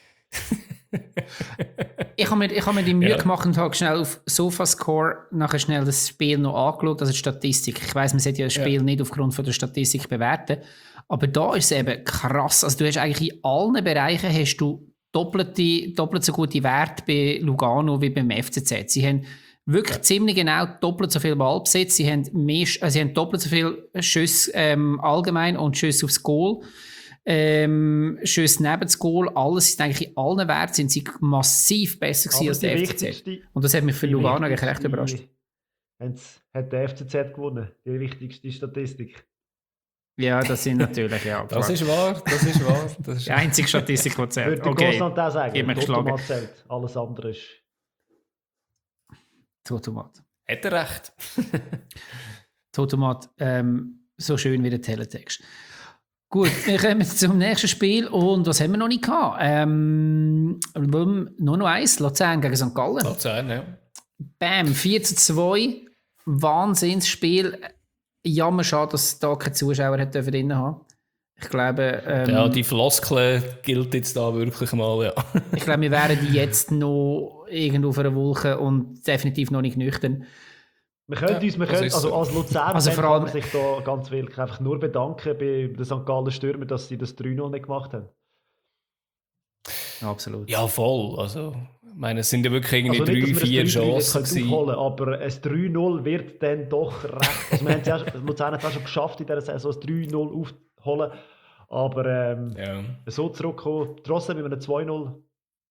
ich habe mir, ich habe mir die Mühe Ja. gemacht und habe schnell auf Sofascore nachher schnell das Spiel noch angeschaut, also die Statistik. Ich weiss, man sollte ja das Spiel Ja. nicht aufgrund von der Statistik bewerten, aber da ist es eben krass. Also du hast eigentlich in allen Bereichen hast du doppelte, doppelt so gute Werte bei Lugano wie beim F C Z. Sie haben wirklich ziemlich genau doppelt so viel Ballbesitz. Sie haben, mehr, also sie haben doppelt so viel Schüsse ähm, allgemein und Schüsse aufs Goal. Ähm, Schüsse neben das Goal. Alles sind eigentlich in allen Werten sind sie massiv besser gewesen Aber als die der F C Z. wichtigste- Und das hat mich für die Lugano eigentlich recht wichtigste- überrascht. haben's- Hat der F C Z gewonnen, die wichtigste Statistik. Ja, das sind natürlich, ja. Das klar. ist wahr, das ist wahr. Das ist die einzige Statistik, die Würde zählt. der Okay, Grossland auch sagen, gib mir der geschlagen. Automat zählt. Alles andere ist... Totomat. Hat er recht. Totomat, ähm, so schön wie der Teletext. Gut, wir kommen zum nächsten Spiel und was haben wir noch nicht gehabt? Ähm, nur noch eins, Luzern gegen Sankt Gallen. Luzern, ja. Bam, vier zu zwei. Wahnsinnsspiel. Jammer schade, dass da keine Zuschauer hat dürfen drin haben. Ich glaube, ähm, Ja, die Floskel gilt jetzt da wirklich mal, ja. ich glaube, wir wären die jetzt noch irgendwo auf einer Wolke und definitiv noch nicht nüchtern. Wir können Ja, uns, wir das können, ist also so. als Luzern Also vor allem- kann man sich da ganz wirklich einfach nur bedanken bei den Sankt Gallen Stürmern, dass sie das drei null nicht gemacht haben. Absolut. Ja, voll. Also, ich meine, es sind ja wirklich irgendwie Also nicht, drei, dass wir vier das drei null Chancen jetzt gewesen. aufholen, aber ein drei null wird dann doch recht. Also wir haben es ja, Luzern hat es auch schon geschafft, in dieser Saison ein drei null aufzuholen. Aber ähm, Ja. so zurückkommen, trotzdem mit einem zwei null.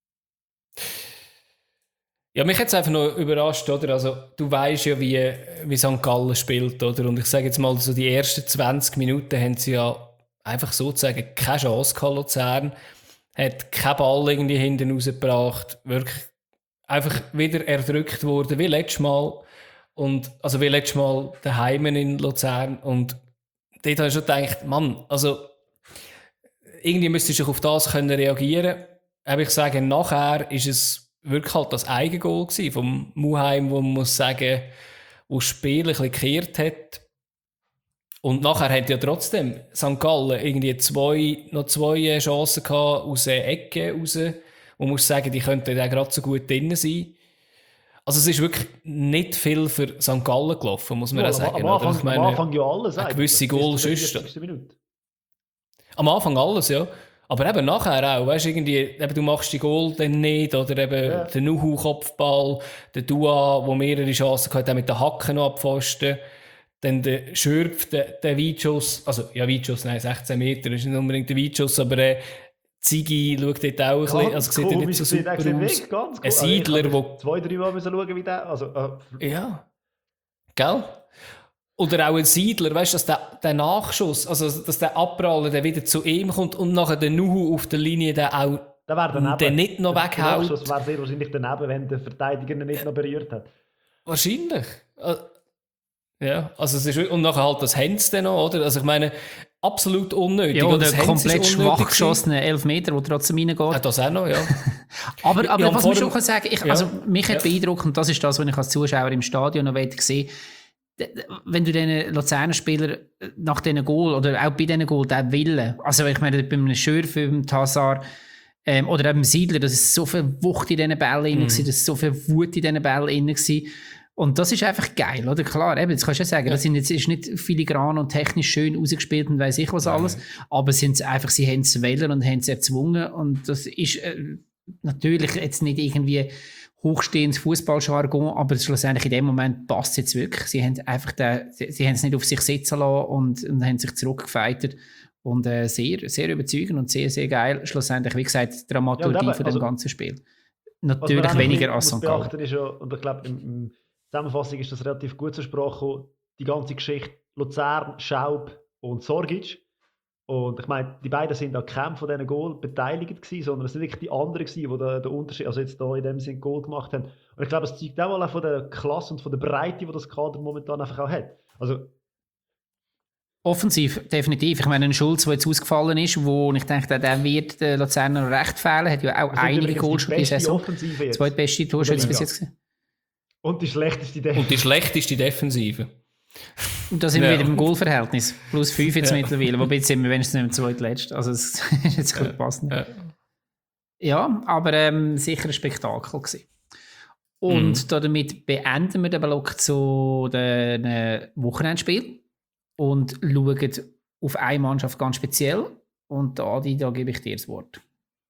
Ja, mich hat es einfach noch überrascht, oder? Also, du weißt ja, wie, wie Sankt Gallen spielt, oder? Und ich sage jetzt mal, so die ersten zwanzig Minuten haben sie ja einfach sozusagen keine Chance gehabt, Luzern. Hat keinen Ball irgendwie hinten rausgebracht. Wirklich einfach wieder erdrückt worden, wie letztes Mal. Und, also wie letztes Mal daheim in Luzern. Und dort habe ich schon gedacht, Mann, also irgendwie müsstest du auf das können reagieren. Aber ich sage, nachher ist es wirklich halt das Eigengoal gewesen vom Muheim, wo man muss sagen, wo das Spiel ein bisschen gekehrt hat. Und nachher hat ja trotzdem Sankt Gallen irgendwie zwei, noch zwei Chancen gehabt aus der Ecke raus. Und man muss sagen, die könnten da gerade so gut drin sein. Also es ist wirklich nicht viel für Sankt Gallen gelaufen, muss man ja, ja sagen. Am Anfang, ich meine, am Anfang ja alles. Eine gewisse Goal sonst. Am Anfang alles, ja. Aber eben nachher auch, weißt, irgendwie, eben, du machst die Goal dann nicht, oder eben ja. der Nuhu-Kopfball, der Dua, der mehrere Chancen hatte, mit den Hacken noch abpfosten. Dann der Schürpf, der, der Weitschuss, also ja, Weitschuss, nein, sechzehn Meter ist nicht unbedingt der Weitschuss, aber äh, Ziggy schaut dort auch ein bisschen, also sieht er nicht so super aus. Weg, ganz ein Seidler, der... Also zwei, drei Mal müssen schauen, wie der... Also, äh. Ja. Gell? Oder auch ein Seidler, weißt du, dass der, der Nachschuss, also dass der Abprallen, der wieder zu ihm kommt und nachher der Nuhu auf der Linie der auch der, der nicht noch weghaut. Der Nachschuss wäre sehr wahrscheinlich daneben, wenn der Verteidiger ihn nicht noch berührt hat. Wahrscheinlich. Ja, also es ist, und nachher halt das Hens dann noch, oder? Also ich meine, absolut unnötig. Ja, oder komplett schwach geschossene Elfmeter, der trotzdem reingeht. Ja, das auch noch, ja. aber aber ja, was man schon kann sagen, ich, ja. also mich hat ja. beeindruckt, und das ist das, was ich als Zuschauer im Stadion noch gesehen habe, wenn du diesen Luzerner Spieler nach diesen Goal oder auch bei diesen Goal, den Willen, also ich meine, bei einem Schürf, beim Tassar ähm, oder eben beim Seidler, das ist so viel Wucht in diesen Bällen mhm. drin, das ist so viel Wut in diesen Bällen drin. Und das ist einfach geil, oder? Klar, eben, jetzt kannst du ja sagen, ja. das sind jetzt, ist nicht filigran und technisch schön ausgespielt und weiss ich was alles, ja. aber sind einfach, sie haben es wählen und haben es erzwungen, und das ist äh, natürlich jetzt nicht irgendwie hochstehendes Fußballjargon, aber schlussendlich in dem Moment passt es jetzt wirklich. Sie haben einfach den, sie, sie haben es nicht auf sich sitzen lassen und, und haben sich zurückgefeitet. Und äh, sehr, sehr überzeugend und sehr, sehr geil. Schlussendlich, wie gesagt, die Dramaturgie ja, von also, dem ganzen Spiel. Natürlich weniger als Sankt Gallen. Ja, und ich glaube, in der Zusammenfassung ist das relativ gut zur Sprache gekommen, die ganze Geschichte Luzern, Schaub und Sorgic. Und ich meine, die beiden sind an keinem von diesen Goal beteiligt gewesen, sondern es sind wirklich die anderen gewesen, die den, den Unterschied, also jetzt da in dem Sinne Goal gemacht haben. Und ich glaube, es zeigt auch mal von der Klasse und von der Breite, die das Kader momentan einfach auch hat. Also offensiv, definitiv. Ich meine, ein Schulz, der jetzt ausgefallen ist, wo ich denke, der wird den Luzerner recht fehlen, hat ja auch also einige Goals schon diese Saison. Zweitbeste Torschütze bis jetzt gewesen. Und die schlechteste Defensive. Und die schlechteste Defensive. Und da sind ja. wir wieder im Goalverhältnis. Plus fünf jetzt ja. mittlerweile. Wobei jetzt sind wir wenigstens nicht im zweitletzten. Also es ist jetzt gut passend. Ja. ja, aber ähm, sicher ein Spektakel gewesen. Und mhm. damit beenden wir den Block zu den äh, Wochenendspiel und schauen auf eine Mannschaft ganz speziell. Und Adi, da gebe ich dir das Wort.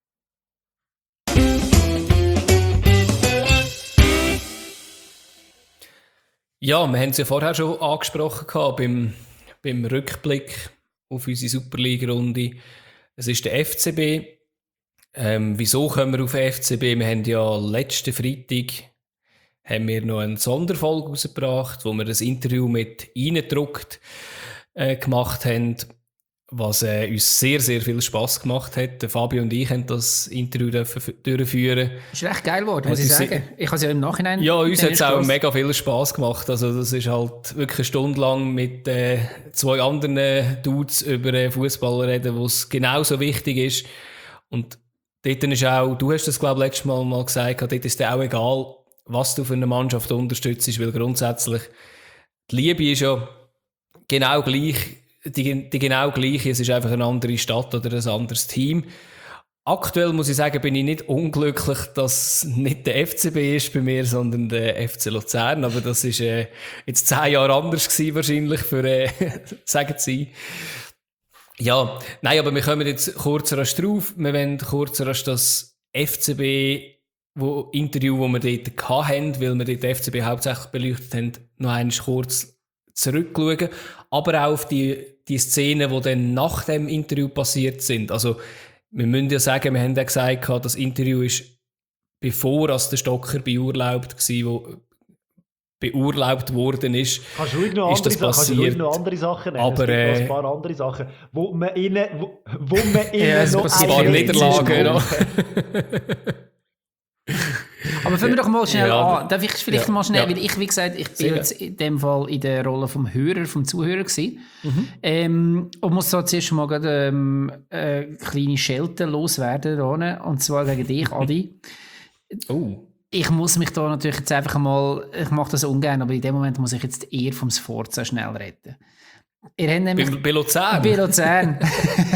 Ja, wir haben es ja vorher schon angesprochen gehabt, beim, beim Rückblick auf unsere Superliga-Runde. Es ist der F C B. Ähm, wieso kommen wir auf den F C B? Wir haben ja letzten Freitag haben wir noch eine Sonderfolge rausgebracht, wo wir das Interview mit Eindruckt äh, gemacht haben, was äh, uns sehr, sehr viel Spass gemacht hat. Der Fabio und ich haben das Interview durchführen. Ist recht geil geworden, muss ich sagen. Ich habe es ja im Nachhinein... Ja, uns hat es auch mega viel Spass gemacht. Also das ist halt wirklich eine Stunde lang mit äh, zwei anderen Dudes über äh, Fußball reden, wo es genauso wichtig ist. Und dort ist auch, du hast das glaube ich letztes Mal, mal gesagt, dort ist es dir auch egal, was du für eine Mannschaft unterstützt, weil grundsätzlich die Liebe ist ja genau gleich, Die, die genau gleiche, es ist einfach eine andere Stadt oder ein anderes Team. Aktuell muss ich sagen, bin ich nicht unglücklich, dass nicht der F C B ist bei mir, sondern der F C Luzern. Aber das ist äh, jetzt zehn Jahre anders gewesen wahrscheinlich für, äh, sagen Sie. Ja, nein, aber wir kommen jetzt kurz rasch drauf. Wir wollen kurz rasch das F C B wo, Interview, das wir dort hatten, weil wir dort den F C B hauptsächlich beleuchtet haben, noch einmal kurz zurückschauen, aber auch auf die, die Szenen, die dann nach dem Interview passiert sind. Also, wir müssen ja sagen, wir haben ja gesagt, das Interview ist bevor als der Stocker beurlaubt war, wo beurlaubt worden ist. Kannst du ruhig noch, ist andere, kannst du ruhig noch andere Sachen nennen? Aber, es gibt äh, ein paar andere Sachen, wo man ihnen, wo, wo man ihnen ja, noch ein paar Niederlagen noch. Aber fangen wir doch mal schnell ja, an. Darf ich vielleicht ja, mal schnell, ja. weil ich, wie gesagt, ich bin jetzt in dem Fall in der Rolle vom Hörer, vom Zuhörer gewesen. Mhm. Ähm, und muss da zuerst mal gerade ähm, eine kleine Schelte loswerden, und zwar gegen dich, Adi. Oh. Ich muss mich da natürlich jetzt einfach mal, ich mache das ungern, aber in dem Moment muss ich jetzt eher vom Sforza schnell retten. Ihr habt nämlich, bei, bei Luzern? Bei Luzern.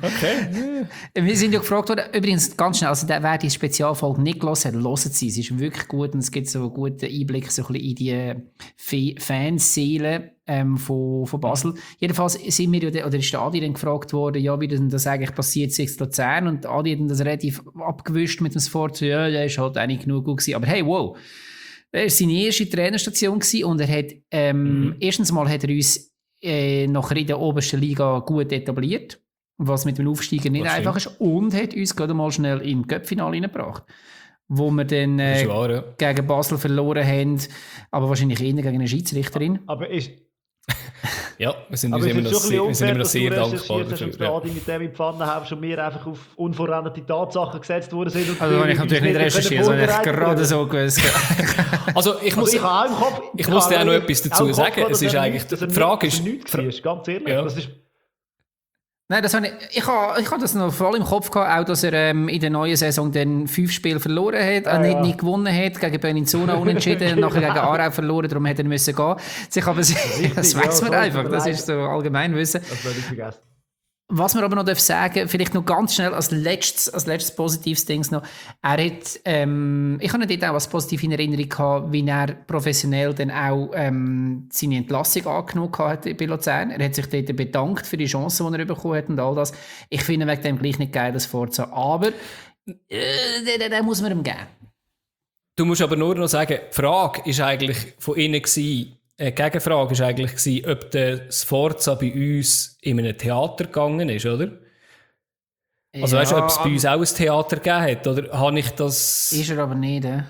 Okay. Wir sind ja gefragt worden, übrigens ganz schnell, also wer die Spezialfolge nicht gehört hat, hören sie, es ist wirklich gut und es gibt so einen guten Einblick so ein bisschen in die F- Fanseele ähm, von, von Basel. Jedenfalls sind wir, ja- oder ist der Adi dann gefragt worden, ja, wie denn das eigentlich passiert ist in Luzern, und Adi hat dann das relativ abgewischt mit dem Sport, so, ja, der ist halt eigentlich genug gut gewesen, aber hey, wow, das war seine erste Trainerstation gewesen und er hat, ähm, Mhm. erstens mal hat er uns äh, nachher in der obersten Liga gut etabliert, was mit dem Aufsteiger nicht Das einfach ist, und hat uns gerade mal schnell im Cup-Finale reingebracht, wo wir dann Das äh, ist wahr, ja. gegen Basel verloren haben, aber wahrscheinlich eher gegen eine Schiedsrichterin. Aber ist, Ja, wir sind aber uns ist immer es noch schon ein sehr, bisschen wir sind unfair, immer noch dass du sehr dankbar recherchiert hast und dafür. Ja. Adi mit dem in die Pfanne haben und wir einfach auf unvollendete Tatsachen gesetzt worden sind. Und Also habe ich natürlich nicht recherchiert, sondern ich gerade so gewusst. Also ich muss, Also ich habe auch im Kopf... ich muss dir auch noch etwas dazu auch im Kopf sagen. gehabt, Es dass ist er eigentlich- nicht- dass er die Frage nicht- ist- dass er nichts war, ganz ehrlich. Ja. Das ist, Nein, das habe ich, ich habe, ich habe das noch voll im Kopf gehabt, auch dass er ähm, in der neuen Saison dann fünf Spiele verloren hat, Ah, äh, nicht, ja. nicht gewonnen hat, gegen Bellinzona unentschieden, nachher gegen Aarau verloren, darum hätte er müssen gehen. Ich habe, das Richtig, weiß ja, man sorry, einfach, tut mir das leid. ist so Allgemeinwissen. das werde ich vergessen. Was man aber noch darf sagen, vielleicht noch ganz schnell als letztes, als letztes positives Ding noch, er hat, ähm, ich habe ihn dort auch als positiv in Erinnerung gehabt, wie er professionell dann auch ähm, seine Entlassung angenommen hat bei Luzern. Er hat sich dort bedankt für die Chancen, die er bekommen hat und all das. Ich finde wegen dem gleich nicht geil, das Forza, aber äh, den, den, den muss man ihm geben. Du musst aber nur noch sagen, die Frage ist eigentlich von innen gewesen, äh, die Gegenfrage war eigentlich gewesen, ob der Sforza bei uns in einem Theater gegangen ist, oder? Also weißt du, ob es bei uns auch ein Theater gegeben hat, oder habe ich das... Ist er aber nicht, äh?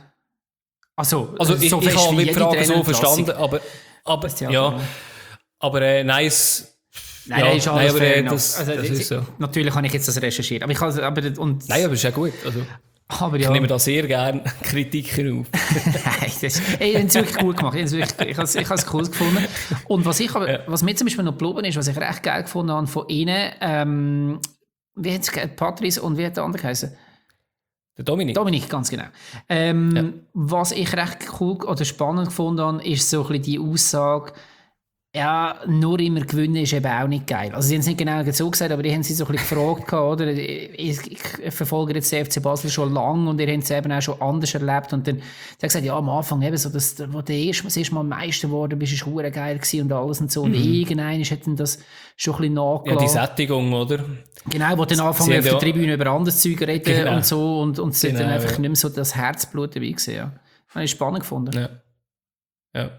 Also, Also ich, so ich fest habe wie die jede Frage so Trainerentlassung. verstanden, aber, aber Das Theater, ja, ja. aber äh, nein, es... Nein, ja, nein, ist alles aber, fair äh, enough. das, Also, das ist so. Natürlich habe ich jetzt das recherchiert, aber ich habe, aber, und, Nein, aber ist ja gut. Also, aber ich ja. nehme da sehr gerne Kritiken auf. Nein, das, ey, ich habe es wirklich gut gemacht. Ich habe es wirklich- ich habe es- ich habe es cool gefunden. Und was, ich aber, Ja. was mir zum Beispiel noch geblieben ist, was ich recht geil gefunden habe von ihnen, ähm, wie hat es ge- Patrice und wie hat der andere geheißen? Der Dominik. Dominik, ganz genau. Ähm, Ja. Was ich recht cool oder spannend gefunden habe, ist so ein bisschen die Aussage, ja, nur immer gewinnen ist eben auch nicht geil. Also sie haben es nicht genau so gesagt, aber die haben sie so ein bisschen gefragt gehabt, oder? Ich, ich verfolge jetzt den F C Basel schon lange und ihr habt es eben auch schon anders erlebt. Und dann hat er gesagt, ja, am Anfang eben so, dass, wo du erst, das erste Mal Meister geworden bist, ist hure geil gewesen und alles und so. Und irgendwann hat dann das schon ein bisschen Ja, nachgelassen. die Sättigung, oder? Genau, wo dann Sie anfangen haben auf der ja- Tribüne über anderes Zeug reden Genau. und so und, und es hat dann Genau, einfach ja. nicht mehr so das Herzblut dabei gewesen. Ja. Habe ich spannend gefunden. Ja. Ja.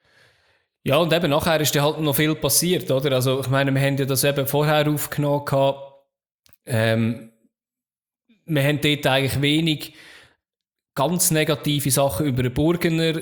Ja, und eben nachher ist ja halt noch viel passiert, oder? Also, ich meine, wir haben ja das eben vorher aufgenommen gehabt. Ähm, wir haben dort eigentlich wenig ganz negative Sachen über den Burgener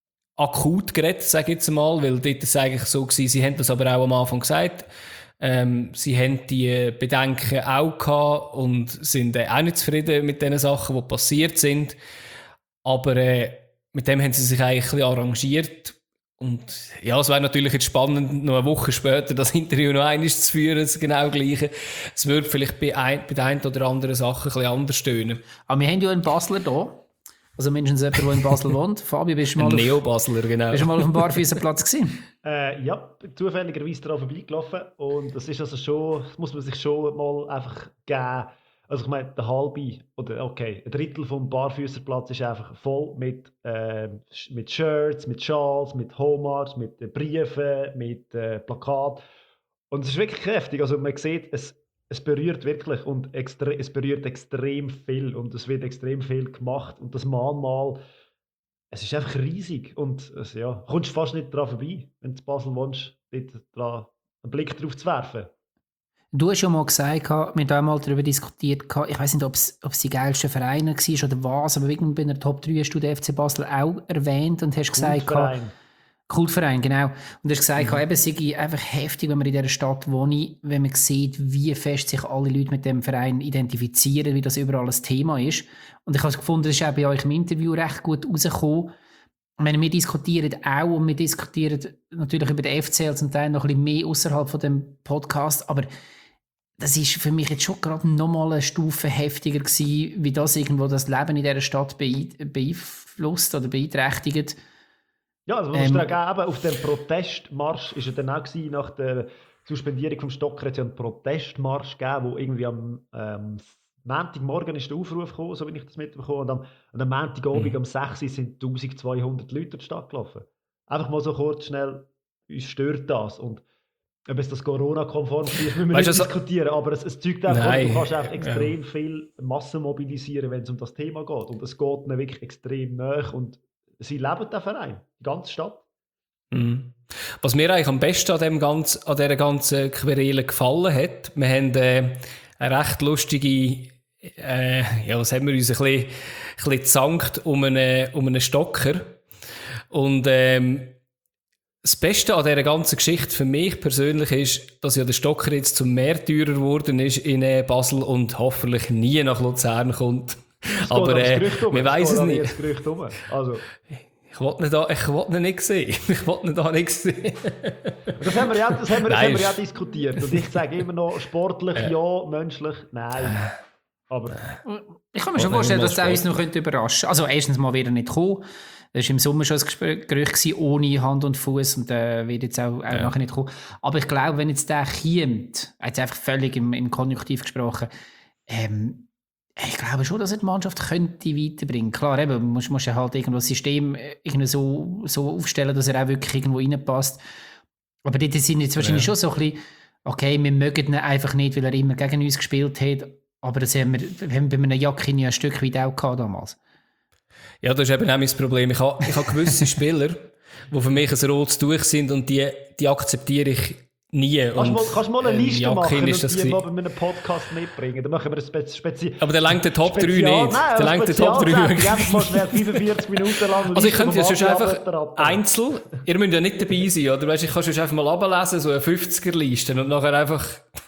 akut geredet, sage ich jetzt mal, weil dort ist es eigentlich so gewesen, sie haben das aber auch am Anfang gesagt, ähm, sie haben die Bedenken auch gehabt und sind äh, auch nicht zufrieden mit den Sachen, die passiert sind, aber äh, mit dem haben sie sich eigentlich ein bisschen arrangiert. Und ja, es wäre natürlich jetzt spannend, noch eine Woche später das Interview noch einmal zu führen, das genau gleiche. Es würde vielleicht bei, ein, bei der einen oder anderen Sache ein bisschen anders tönen. Aber wir haben ja einen Basler da. Also mindestens jemand, der in Basel wohnt. Fabi, bist du mal, Ein auf, Neo-Basler, genau. bist du mal auf dem Barfüßerplatz gewesen? Äh, ja, zufälligerweise daran vorbeigelaufen. Und das ist also schon, das muss man sich schon mal einfach geben. Also ich meine, der halbe, oder okay, ein Drittel vom Barfüßerplatz ist einfach voll mit, äh, mit Shirts, mit Schals, mit Homards, mit äh, Briefen, mit äh, Plakaten. Und es ist wirklich kräftig. Also man sieht, es, es berührt wirklich und extre es berührt extrem viel und es wird extrem viel gemacht. Und das Mahnmal, es ist einfach riesig und es, ja, kommst fast nicht daran vorbei, wenn du in Basel wohnst, dort dran einen Blick drauf zu werfen. Du hast ja mal gesagt, wir haben auch mal darüber diskutiert, ich weiß nicht, ob es die geilsten Vereine war oder was, aber irgendwie bei der Top drei hast du den F C Basel auch erwähnt und hast gesagt, Kultverein. Kultverein, genau. Und du hast gesagt, mhm. eben, es sei einfach heftig, wenn man in dieser Stadt wohnt, wenn man sieht, wie fest sich alle Leute mit dem Verein identifizieren, wie das überall ein Thema ist. Und ich habe gefunden, das ist auch bei euch im Interview recht gut rausgekommen. Ich meine, wir diskutieren auch und wir diskutieren natürlich über den F C L zum Teil noch ein bisschen mehr außerhalb von dem Podcast, aber das ist für mich jetzt schon gerade nochmal eine Stufe heftiger gewesen, wie das irgendwo das Leben in dieser Stadt beeinflusst oder beeinträchtigt. Ja, also man Ähm, muss sagen, eben auf dem Protestmarsch ist er dann auch gewesen, nach der Suspendierung vom Stocker hat es ja einen Protestmarsch gegeben, wo irgendwie am ähm, Montagmorgen ist der Aufruf gekommen, so wie ich das mitbekommen habe, und am, und am Montagabend Mhm. um sechs Uhr sind eintausendzweihundert Leute durch die Stadt gelaufen. Einfach mal so kurz schnell, uns stört das. Und ob es das Corona-konform ist, müssen wir Weißt nicht du, also- diskutieren, aber es, es zeugt einfach, Nein, du kannst einfach ja. extrem viel Massen mobilisieren, wenn es um das Thema geht. Und es geht ihnen wirklich extrem nahe und sie leben den Verein, die ganze Stadt. Mhm. Was mir eigentlich am besten an, dem ganz, an dieser ganzen Querele gefallen hat, wir haben äh, eine recht lustige, äh, ja, was haben wir uns ein bisschen, ein bisschen gezankt um einen, um einen Stocker. Und ähm, das Beste an dieser ganzen Geschichte für mich persönlich ist, dass ja der Stocker jetzt zum Märtyrer geworden ist in äh, Basel und hoffentlich nie nach Luzern kommt. Es Aber geht äh, das Gerücht um. wir weiss es geht nicht. Das Gerücht um. Also, Ich wollte ihn da, ich wollte ihn nicht sehen. Ich wollte ihn da nicht sehen. das haben wir ja, das haben wir, das Nein, haben wir ja ist- diskutiert. Und ich sage immer noch, sportlich ja, menschlich nein. Aber Ich kann mir schon Oh, vorstellen, nein, dass der uns noch könnte überraschen könnte. Also erstens mal wird er nicht kommen. Das war im Sommer schon ein Gespr- Gerücht gewesen, ohne Hand und Fuß und der wird jetzt auch, auch Ja. nachher nicht kommen. Aber ich glaube, wenn jetzt der kommt, jetzt einfach völlig im, im Konjunktiv gesprochen, ähm, ich glaube schon, dass er die Mannschaft könnte weiterbringen. Klar, eben, du musst, musst ja halt irgendwo das System äh, irgendwie so, so aufstellen, dass er auch wirklich irgendwo reinpasst. Aber dort sind jetzt wahrscheinlich Ja. schon so ein bisschen, okay, wir mögen ihn einfach nicht, weil er immer gegen uns gespielt hat. Aber das haben wir, wir haben bei einem Jackin ja ein Stück weit auch gehabt damals. Ja, das ist eben auch mein Problem. Ich habe, ich habe gewisse Spieler, die für mich ein rotes Tuch sind und die, die akzeptiere ich nie. kannst du Und, mal, kannst du mal eine ähm, Liste Jakin machen und ist das die gewesen. mal bei einem Podcast mitbringen? Dann machen wir ein Spez Spezi Aber der lenkt den Top drei Spezial- nicht. Nein, Der lenkt den Top drei Spezialsendung. nicht. Einfach mal schnell fünfundvierzig Minuten lang Also ich Liste könnte ja vom sonst Adi einfach Aberter ab- einzeln, ihr müsst ja nicht dabei sein, oder? Weißt, ich kann sonst einfach mal ablesen, so eine fünfziger-Liste und nachher einfach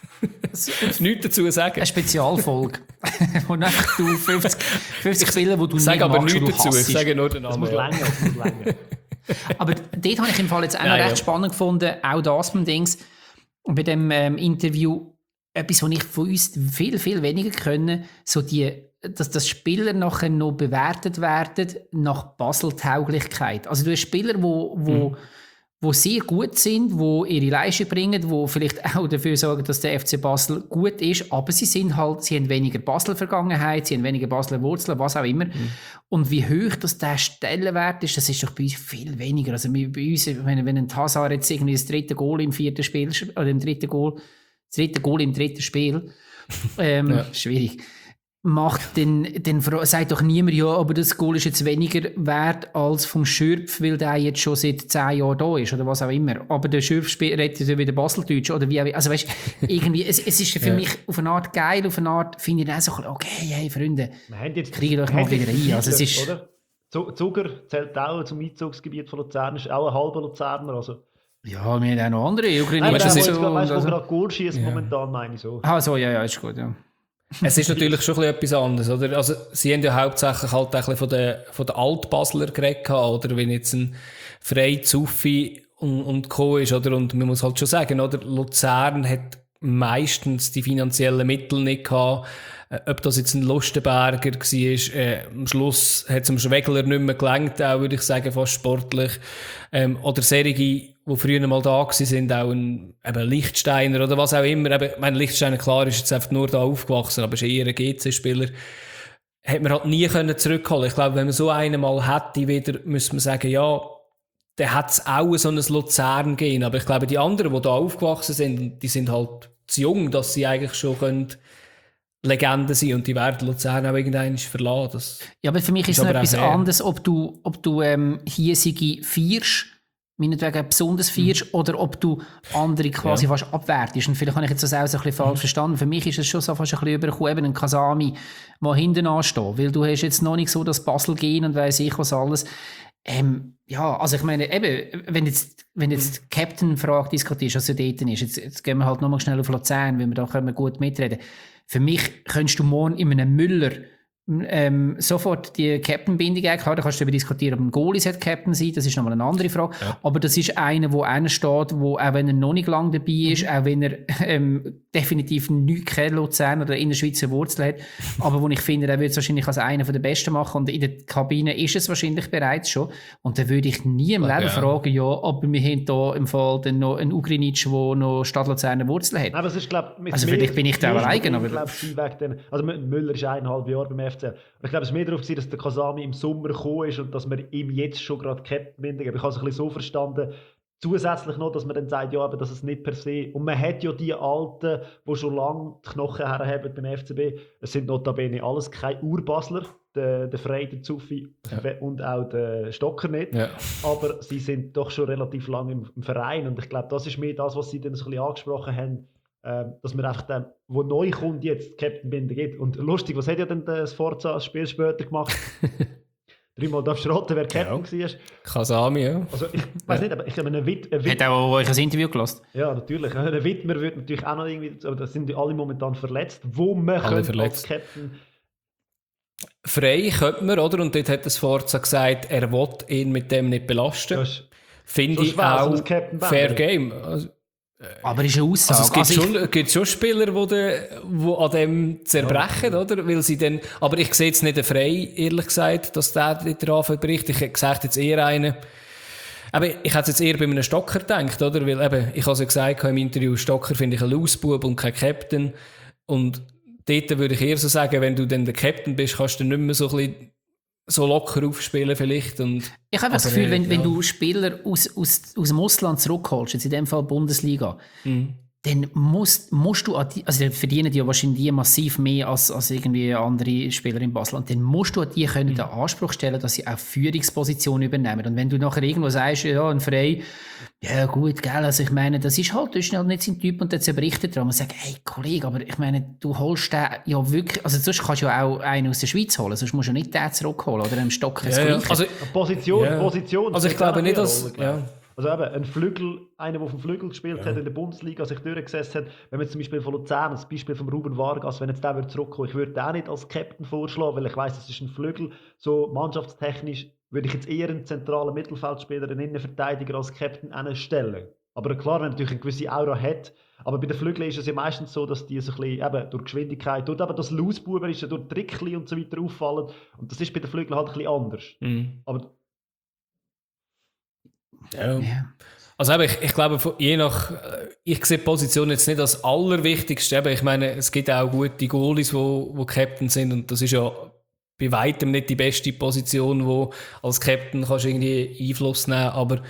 nichts dazu sagen. Eine Spezialfolge. Wo einfach du fünfzig, fünfzig Spieler, die du Ich sage nicht aber machst, die nichts du dazu, ich hassest. sage nur den Das Namen. muss Ja. länger, das muss länger. Aber dort habe ich im Fall jetzt auch noch Ja, recht ja. spannend gefunden, auch das beim Dings, bei dem ähm, Interview, etwas, was ich von uns viel, viel weniger können, so die, dass, dass Spieler nachher noch bewertet werden nach Basel-Tauglichkeit. Also du hast Spieler, wo, wo, Mhm. wo sehr gut sind, wo ihre Leistung bringen, wo vielleicht auch dafür sorgen, dass der F C Basel gut ist, aber sie sind halt, sie haben weniger Basel-Vergangenheit, sie haben weniger Basler Wurzeln, was auch immer. Und wie hoch das der Stellenwert ist, das ist doch bei uns viel weniger. Also wir- bei uns, wenn, wenn ein Hazard jetzt irgendwie das dritte Goal im vierten Spiel, sch- oder im dritten Goal, das dritte Goal im dritten Spiel, ähm, Ja. schwierig, macht, dann, dann fra- sagt doch niemand, ja, aber das Goal ist jetzt weniger wert als vom Schürpf, weil der jetzt schon seit zehn Jahren da ist oder was auch immer. Aber der Schürpf spielt- redet ja wieder Baseldeutsch oder wie auch immer. Also weißt, irgendwie, es, es ist für Ja. mich auf eine Art geil, auf eine Art finde ich auch so, okay, hey Freunde, Wir haben jetzt, Kriegt euch wir mal haben wieder jetzt rein. Also es Siedler, ist- oder? Zu- Zuger zählt auch zum Einzugsgebiet von Luzern, ist auch ein halber Luzerner. Also. ja, wir haben auch noch andere Nein, Ukrainer. aber weißt der, du, der es jetzt ist gerade, weißt, wo also, gerade Goal schießt Ja. momentan, meine ich so. ah, so, ja, ja, ist gut, ja. Es ist natürlich schon ein bisschen etwas anderes, oder? Also, sie haben ja hauptsächlich halt ein bisschen von den, von den Alt-Basler geredet, gehabt, oder? Wenn jetzt ein Frei, Zuffi und, und Co. ist, oder? Und man muss halt schon sagen, oder? Luzern hat meistens die finanziellen Mittel nicht gehabt. Äh, ob das jetzt ein Lustenberger war, äh, am Schluss hat es am Schwegler nicht mehr gelangt, auch, würde ich sagen, fast sportlich. Ähm, oder Serigi, die früher mal da waren, sind auch ein eben Lichtsteiner oder was auch immer. Eben, ich meine, Lichtsteiner, klar, ist jetzt einfach nur da aufgewachsen, aber ist eher ein G C-Spieler. Hat man halt nie können zurückholen. Ich glaube, wenn man so einen mal hätte, wieder, müsste man sagen, ja, dann hat es auch so ein Luzern gehen. Aber ich glaube, die anderen, die da aufgewachsen sind, die sind halt zu jung, dass sie eigentlich schon können Legenden sind und die werden Luzern auch irgendwann verlassen. Das Ja, aber für mich ist Ist es noch aber auch etwas fair. anderes, ob du, ob du ähm, hiesige feierst, meinetwegen besonders feierst, oder ob du andere quasi Ja. fast abwertest. Und vielleicht habe ich jetzt das auch so ein bisschen falsch verstanden. Für mich ist es schon so fast ein bisschen übergekommen, eben ein Kasami, der hinten ansteht. Weil du hast jetzt noch nicht so das Basel gehen und weiss ich was alles. Ähm, ja, also ich meine, eben, wenn jetzt, wenn jetzt die Captain-Frage diskutierst, was ja dort ist, jetzt, jetzt gehen wir halt nochmal schnell auf Luzern, weil wir da können wir gut mitreden. Für mich könntest du morgen in einem Müller ähm, sofort die Captain-Bindung gehabt. Da kannst du darüber diskutieren, ob ein Goalie Captain sein, das ist nochmal eine andere Frage. Ja. Aber das ist einer, der einer steht, wo auch wenn er noch nicht lange dabei ist, mhm. auch wenn er ähm, definitiv nichts kennt, Luzern oder in der Schweizer Wurzel hat, aber wo ich finde, er wird es wahrscheinlich als einer der Besten machen und in der Kabine ist es wahrscheinlich bereits schon. Und dann würde ich nie im Leben ja. fragen, ja, aber wir haben hier im Fall dann noch einen Ugrinic, der noch Stadt-Luzerner Wurzel hat. Aber es ist, glaub, also vielleicht bin ich da alleine. Aber glaub, also Müller ist eineinhalb Jahre beim F C L. Ich glaube, es war mehr darauf, dass der Kasami im Sommer gekommen ist und dass man ihm jetzt schon gerade Captain bindet. Ich habe es ein bisschen so verstanden. Zusätzlich noch, dass man dann sagt, ja, aber das ist nicht per se. Und man hat ja die Alten, die schon lange die Knochen herhaben beim F C B. Es sind notabene alles keine Urbasler. Der, der Frey, der Zuffi ja. und auch der Stocker nicht. Ja. Aber sie sind doch schon relativ lange im, im Verein. Und ich glaube, das ist mehr das, was sie dann so ein bisschen angesprochen haben. Ähm, dass man einfach dem, wo neu kommt, jetzt Captain Binder gibt. Und lustig, was hat ja denn das Forza das Spiel später gemacht? Dreimal darfst du raten, wer Captain ja. war. Kasami, ja. Also ich weiß ja. nicht, aber ich glaube, ein Witt... Ein Witt hat auch euch ein Interview gelassen. Ja, natürlich. Ein Wittmer wird natürlich auch noch irgendwie... Aber da sind die alle momentan verletzt. Wo man alle verletzt. Als Captain... Frei könnte man, oder? Und dort hat das Forza gesagt, er will ihn mit dem nicht belasten. Finde ich schwer, auch so fair game. Also, aber ist eine Aussage. Also es gibt, also schon, gibt schon Spieler, die, de, die an dem zerbrechen, ja. oder? Weil sie dann, aber ich sehe jetzt nicht einen Frei, ehrlich gesagt, dass der daran verberichtet. Ich hätte gesagt, jetzt eher einen. Aber ich hätte jetzt eher bei einem Stocker gedacht, oder? Weil eben, ich habe es ja gesagt im Interview, Stocker finde ich ein Lausbub und kein Captain. Und dort würde ich eher so sagen, wenn du dann der Captain bist, kannst du nicht mehr so ein bisschen so locker aufspielen vielleicht. Und ich habe das Gefühl, wenn, ja. wenn du Spieler aus, aus, aus dem Ausland zurückholst, jetzt in dem Fall Bundesliga, mhm. dann musst, musst du, an die, also die verdienen ja wahrscheinlich die massiv mehr als, als irgendwie andere Spieler in Basel, und dann musst du an die können mhm. den Anspruch stellen, dass sie auch Führungspositionen übernehmen. Und wenn du nachher irgendwo sagst, ja, ein Frei, ja gut, gell, also ich meine, das ist halt, das ist halt nicht sein Typ und dann zerbricht er dran und sagt, hey Kollege, aber ich meine, du holst den ja wirklich, also sonst kannst du ja auch einen aus der Schweiz holen, sonst musst du ja nicht den zurückholen oder einen Stock ins ja, Gleiche. Also, Position, ja. Position. Also ich glaube nicht, dass... Ja. Also eben, ein Flügel, einer, der auf dem Flügel gespielt ja. hat, in der Bundesliga sich durchgesetzt hat, wenn man jetzt zum Beispiel von Luzern, das Beispiel von Ruben Vargas, wenn jetzt der zurückkommen, ich würde den auch nicht als Captain vorschlagen, weil ich weiss, das ist ein Flügel, so mannschaftstechnisch würde ich jetzt eher einen zentralen Mittelfeldspieler, einen Innenverteidiger als Captain stellen. Aber klar, wenn er natürlich eine gewisse Aura hat, aber bei den Flügeln ist es ja meistens so, dass die so ein bisschen, eben, durch Geschwindigkeit, durch eben das Lausbuberische, durch Trickli und so weiter auffallen, und das ist bei den Flügeln halt ein bisschen anders. Mhm. Aber ja. Also eben, ich, ich glaube, je nach, ich sehe die Position jetzt nicht als allerwichtigste. Eben, ich meine, es gibt auch gute Goalies, die, die Captain sind, und das ist ja bei weitem nicht die beste Position, wo als Captain kannst du irgendwie Einfluss nehmen, aber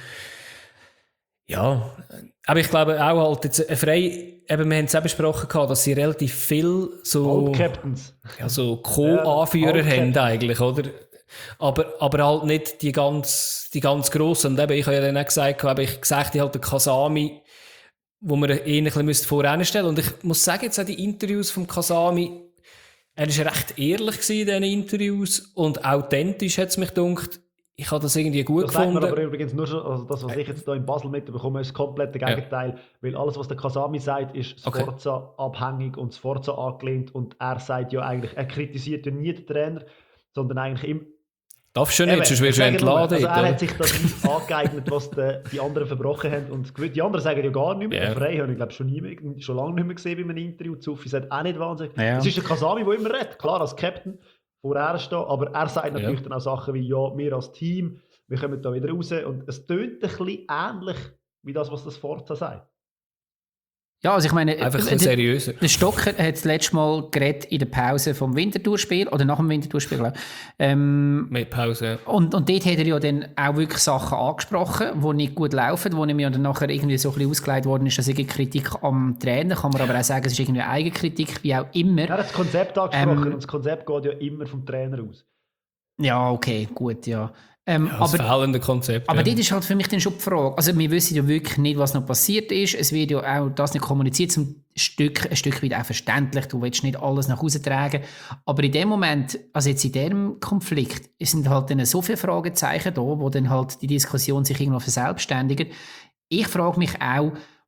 ja, aber ich glaube auch halt jetzt Frei, eben, wir haben es auch besprochen, dass sie relativ viel so, ja, so Co-Anführer ja, haben eigentlich, oder? Aber, aber halt nicht die ganz, die ganz grossen. Und eben, ich habe ja dann auch gesagt, aber ich sagte halt den Kasami, wo man ihn ein bisschen voranstellen müsste. Und ich muss sagen, jetzt auch die Interviews vom Kasami, er war recht ehrlich in diesen Interviews und authentisch, hat es mich gedacht. Ich habe das irgendwie gut das gefunden. Das sagt man aber übrigens nur schon, also das, was ich jetzt hier in Basel mitbekomme, ist das komplette Gegenteil. Ja. Weil alles, was der Kasami sagt, ist Sforza okay. abhängig und Sforza angelehnt. Und er sagt ja eigentlich, er kritisiert ja nie den Trainer, sondern eigentlich immer. Darfst du nicht, sonst wirst du entladen. Also er hat sich das nicht angeeignet, was die, die anderen verbrochen haben. Und die anderen sagen ja gar nichts mehr. Yeah. Frei habe ich glaube schon, nie mehr, schon lange nicht mehr gesehen bei einem Interview. Zuffi sagt auch nicht wahnsinnig. Ja. Das ist der Kasami, der immer redet. Klar, als Captain vor er stehen, aber er sagt natürlich ja. dann auch Sachen wie, ja, wir als Team, wir kommen da wieder raus. Und es tönt ein bisschen ähnlich wie das, was das Forza sagt. Ja, also ich meine, einfach ein seriöser. Der Stocker hat das letzte Mal geredet in der Pause vom Winterthur-Spiel oder nach dem Winterthur-Spiel, glaube ich. Ähm, Mit Pause. Und, und dort hat er ja dann auch wirklich Sachen angesprochen, die nicht gut laufen, wo ihm ja dann nachher irgendwie so ein bisschen ausgelegt worden ist, dass irgendwie Kritik am Trainer, kann man aber auch sagen, es ist irgendwie Eigenkritik, wie auch immer. Er hat das Konzept angesprochen ähm, und das Konzept geht ja immer vom Trainer aus. Ja, okay, gut, ja. Ähm, ja, das aber, fehlende Konzept. Aber ja. dort ist halt für mich dann schon die Frage. Also wir wissen ja wirklich nicht, was noch passiert ist. Es wird ja auch das nicht kommuniziert, zum Stück, ein Stück weit auch verständlich. Du willst nicht alles nach Hause tragen. Aber in dem Moment, also jetzt in diesem Konflikt, sind halt dann so viele Fragezeichen da, wo dann halt die Diskussion sich irgendwo verselbstständigt. Ich frage mich auch,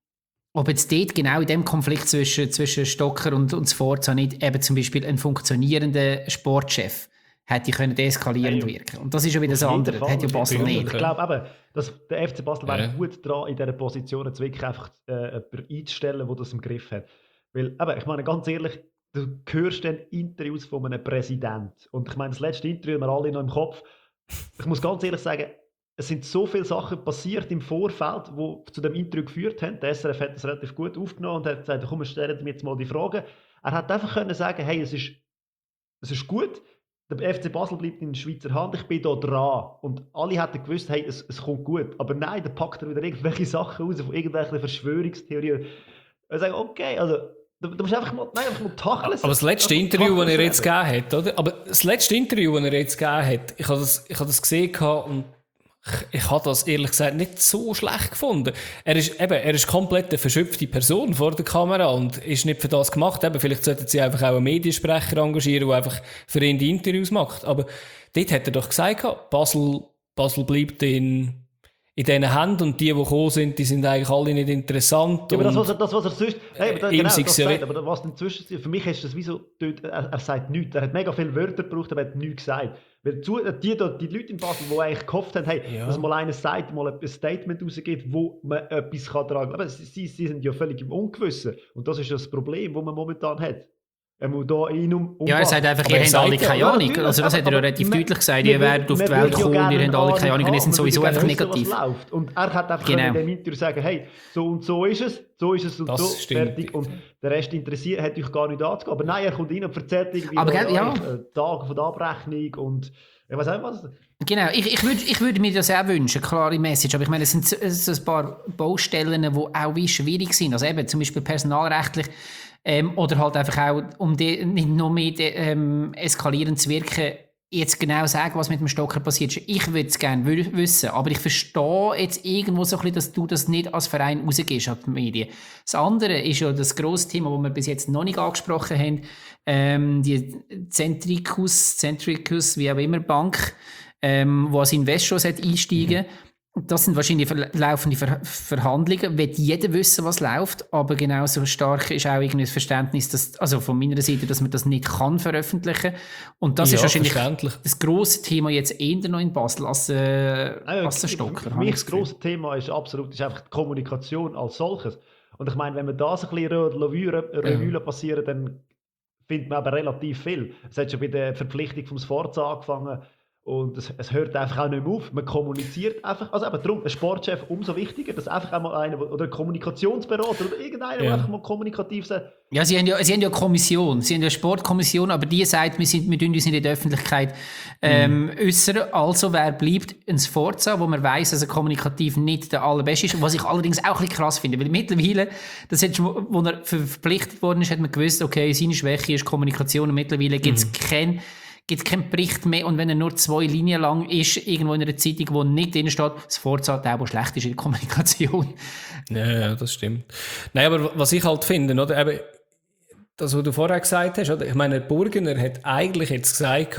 ob jetzt dort genau in dem Konflikt zwischen, zwischen Stocker und, und Sforza nicht eben zum Beispiel ein funktionierender Sportchef hätte können deeskalierend Hey, wirken. Und das ist ja wieder das andere. Das hat ja Basel Und nicht. ich glaube eben, dass der F C Basel Ja. wäre gut dran, in dieser Position jetzt wirklich einfach äh, jemanden einzustellen, der das im Griff hat. Weil, eben, ich meine, ganz ehrlich, du hörst dann Interviews von einem Präsidenten. Und ich meine, das letzte Interview haben wir alle noch im Kopf. Ich muss ganz ehrlich sagen, es sind so viele Sachen passiert im Vorfeld, die zu dem Interview geführt haben. Der S R F hat das relativ gut aufgenommen und hat gesagt, komm, wir stellen mir jetzt mal die Fragen. Er hat einfach können sagen, hey, es ist, es ist gut, der F C Basel bleibt in Schweizer Hand, ich bin da dran. Und alle hätten gewusst, hey, es, es kommt gut. Aber nein, dann packt er wieder irgendwelche Sachen raus, von irgendwelchen Verschwörungstheorien. Und sagen, okay, also, du, du musst einfach mal, nein, einfach mal tacheln. Aber das letzte Also, Interview, das er tacheln jetzt gegeben hat, oder? Aber das letzte Interview, das er jetzt gegeben hat, ich habe das, ich habe das gesehen und ich, ich habe das ehrlich gesagt nicht so schlecht gefunden. Er ist eben, er ist komplett eine verschöpfte Person vor der Kamera und ist nicht für das gemacht. Eben, vielleicht sollten sie einfach auch einen Mediensprecher engagieren, der einfach für ihn die Interviews macht. Aber dort hat er doch gesagt, Basel, Basel bleibt in, in diesen Händen und die, die gekommen sind, die sind eigentlich alle nicht interessant. Ja, aber das, und was er, das, was er sonst. Hey, aber das, ihm genau, sei das es ja sagt, we- aber was inzwischen. Für mich ist das wie so. Er, er sagt nichts. Er hat mega viele Wörter gebraucht, aber er hat nichts gesagt. Weil zu, die, die, die Leute in Basel, die eigentlich gehofft haben, hey, Ja. dass mal einer sagt, mal ein Statement rausgeht, wo man etwas kann tragen kann. Aber sie, sie sie sind ja völlig im Ungewissen. Und das ist das Problem, das man momentan hat. Er muss da in um, um Ja, er sagt einfach, Aber ihr er habt alle sagt ja, keine ja, Ahnung. natürlich, Also das hat er ja aber relativ man- deutlich gesagt. wir Ihr werdet würden- auf die wir Welt würden ja kommen, gerne ihr habt alle keine Ahnung. Und ihr haben, sind wir sowieso würden einfach gerne wissen, negativ. was läuft. Und er hat einfach Genau. können in dem Interview sagen, hey, so und so ist es, so ist es und Das so, stimmt. fertig. Und der Rest interessiert, hat euch gar nicht anzugehen. Aber nein, er kommt rein und erzählt irgendwie Aber noch, gell, ja. äh, Tage von der Abrechnung und ich weiß auch was. Genau, ich, ich, würde, ich würde mir das auch wünschen, klare Message. Aber ich meine, es sind so, so ein paar Baustellen, die auch wie schwierig sind. Also eben zum Beispiel personalrechtlich ähm, oder halt einfach auch, um die, nicht noch mehr de, ähm, eskalierend zu wirken, jetzt genau sagen, was mit dem Stocker passiert ist. Ich würde es gerne w- wissen, aber ich verstehe jetzt irgendwo so ein bisschen, dass du das nicht als Verein rausgehst an die Medien. Das andere ist ja das grosse Thema, das wir bis jetzt noch nicht angesprochen haben, ähm, die Centricus, Centricus, wie auch immer, Bank, ähm, wo als Investor einsteigen sollte. Das sind wahrscheinlich ver- laufende ver Verhandlungen. Will jeder wissen, was läuft, aber genauso stark ist auch irgendwie das Verständnis, dass, also von meiner Seite, dass man das nicht kann veröffentlichen. Und das Ja, ist wahrscheinlich verständlich. das grosse Thema jetzt eher noch in Basel als, äh, Ah, als der für- Stocker. Für habe mich ich das Gefühl. grosse Thema ist absolut ist einfach die Kommunikation als solches. Und ich meine, wenn wir das ein bisschen Revue, Revue passieren, dann findet man aber relativ viel. Es hat schon bei der Verpflichtung vom Sforza angefangen und es, es hört einfach auch nicht mehr auf. Man kommuniziert einfach. Also eben darum, ein Sportchef umso wichtiger, dass einfach einmal einer, wo- oder ein Kommunikationsberater oder irgendeiner, der Ja. einfach mal kommunikativ sagt, Ja, sie haben ja, sie haben ja eine Kommission, sie haben ja eine Sportkommission, aber die sagt, wir, sind, wir tun uns nicht in der Öffentlichkeit ähm, äußern. Also wer bleibt ein Sforza, wo man weiss, dass er kommunikativ nicht der allerbeste ist, was ich allerdings auch ein bisschen krass finde, weil mittlerweile, das hat schon, wo er ver- verpflichtet worden ist, hat man gewusst, okay, seine Schwäche ist Kommunikation und mittlerweile gibt es keinen gibt keinen Bericht mehr und wenn er nur zwei Linien lang ist, irgendwo in einer Zeitung, wo nicht drin steht, das Sforza, der, der schlecht ist in der Kommunikation. Ja, ja, das stimmt. Nein, aber was ich halt finde, oder, eben, das, was du vorher gesagt hast, oder? Ich meine, Burgener hat eigentlich jetzt gesagt,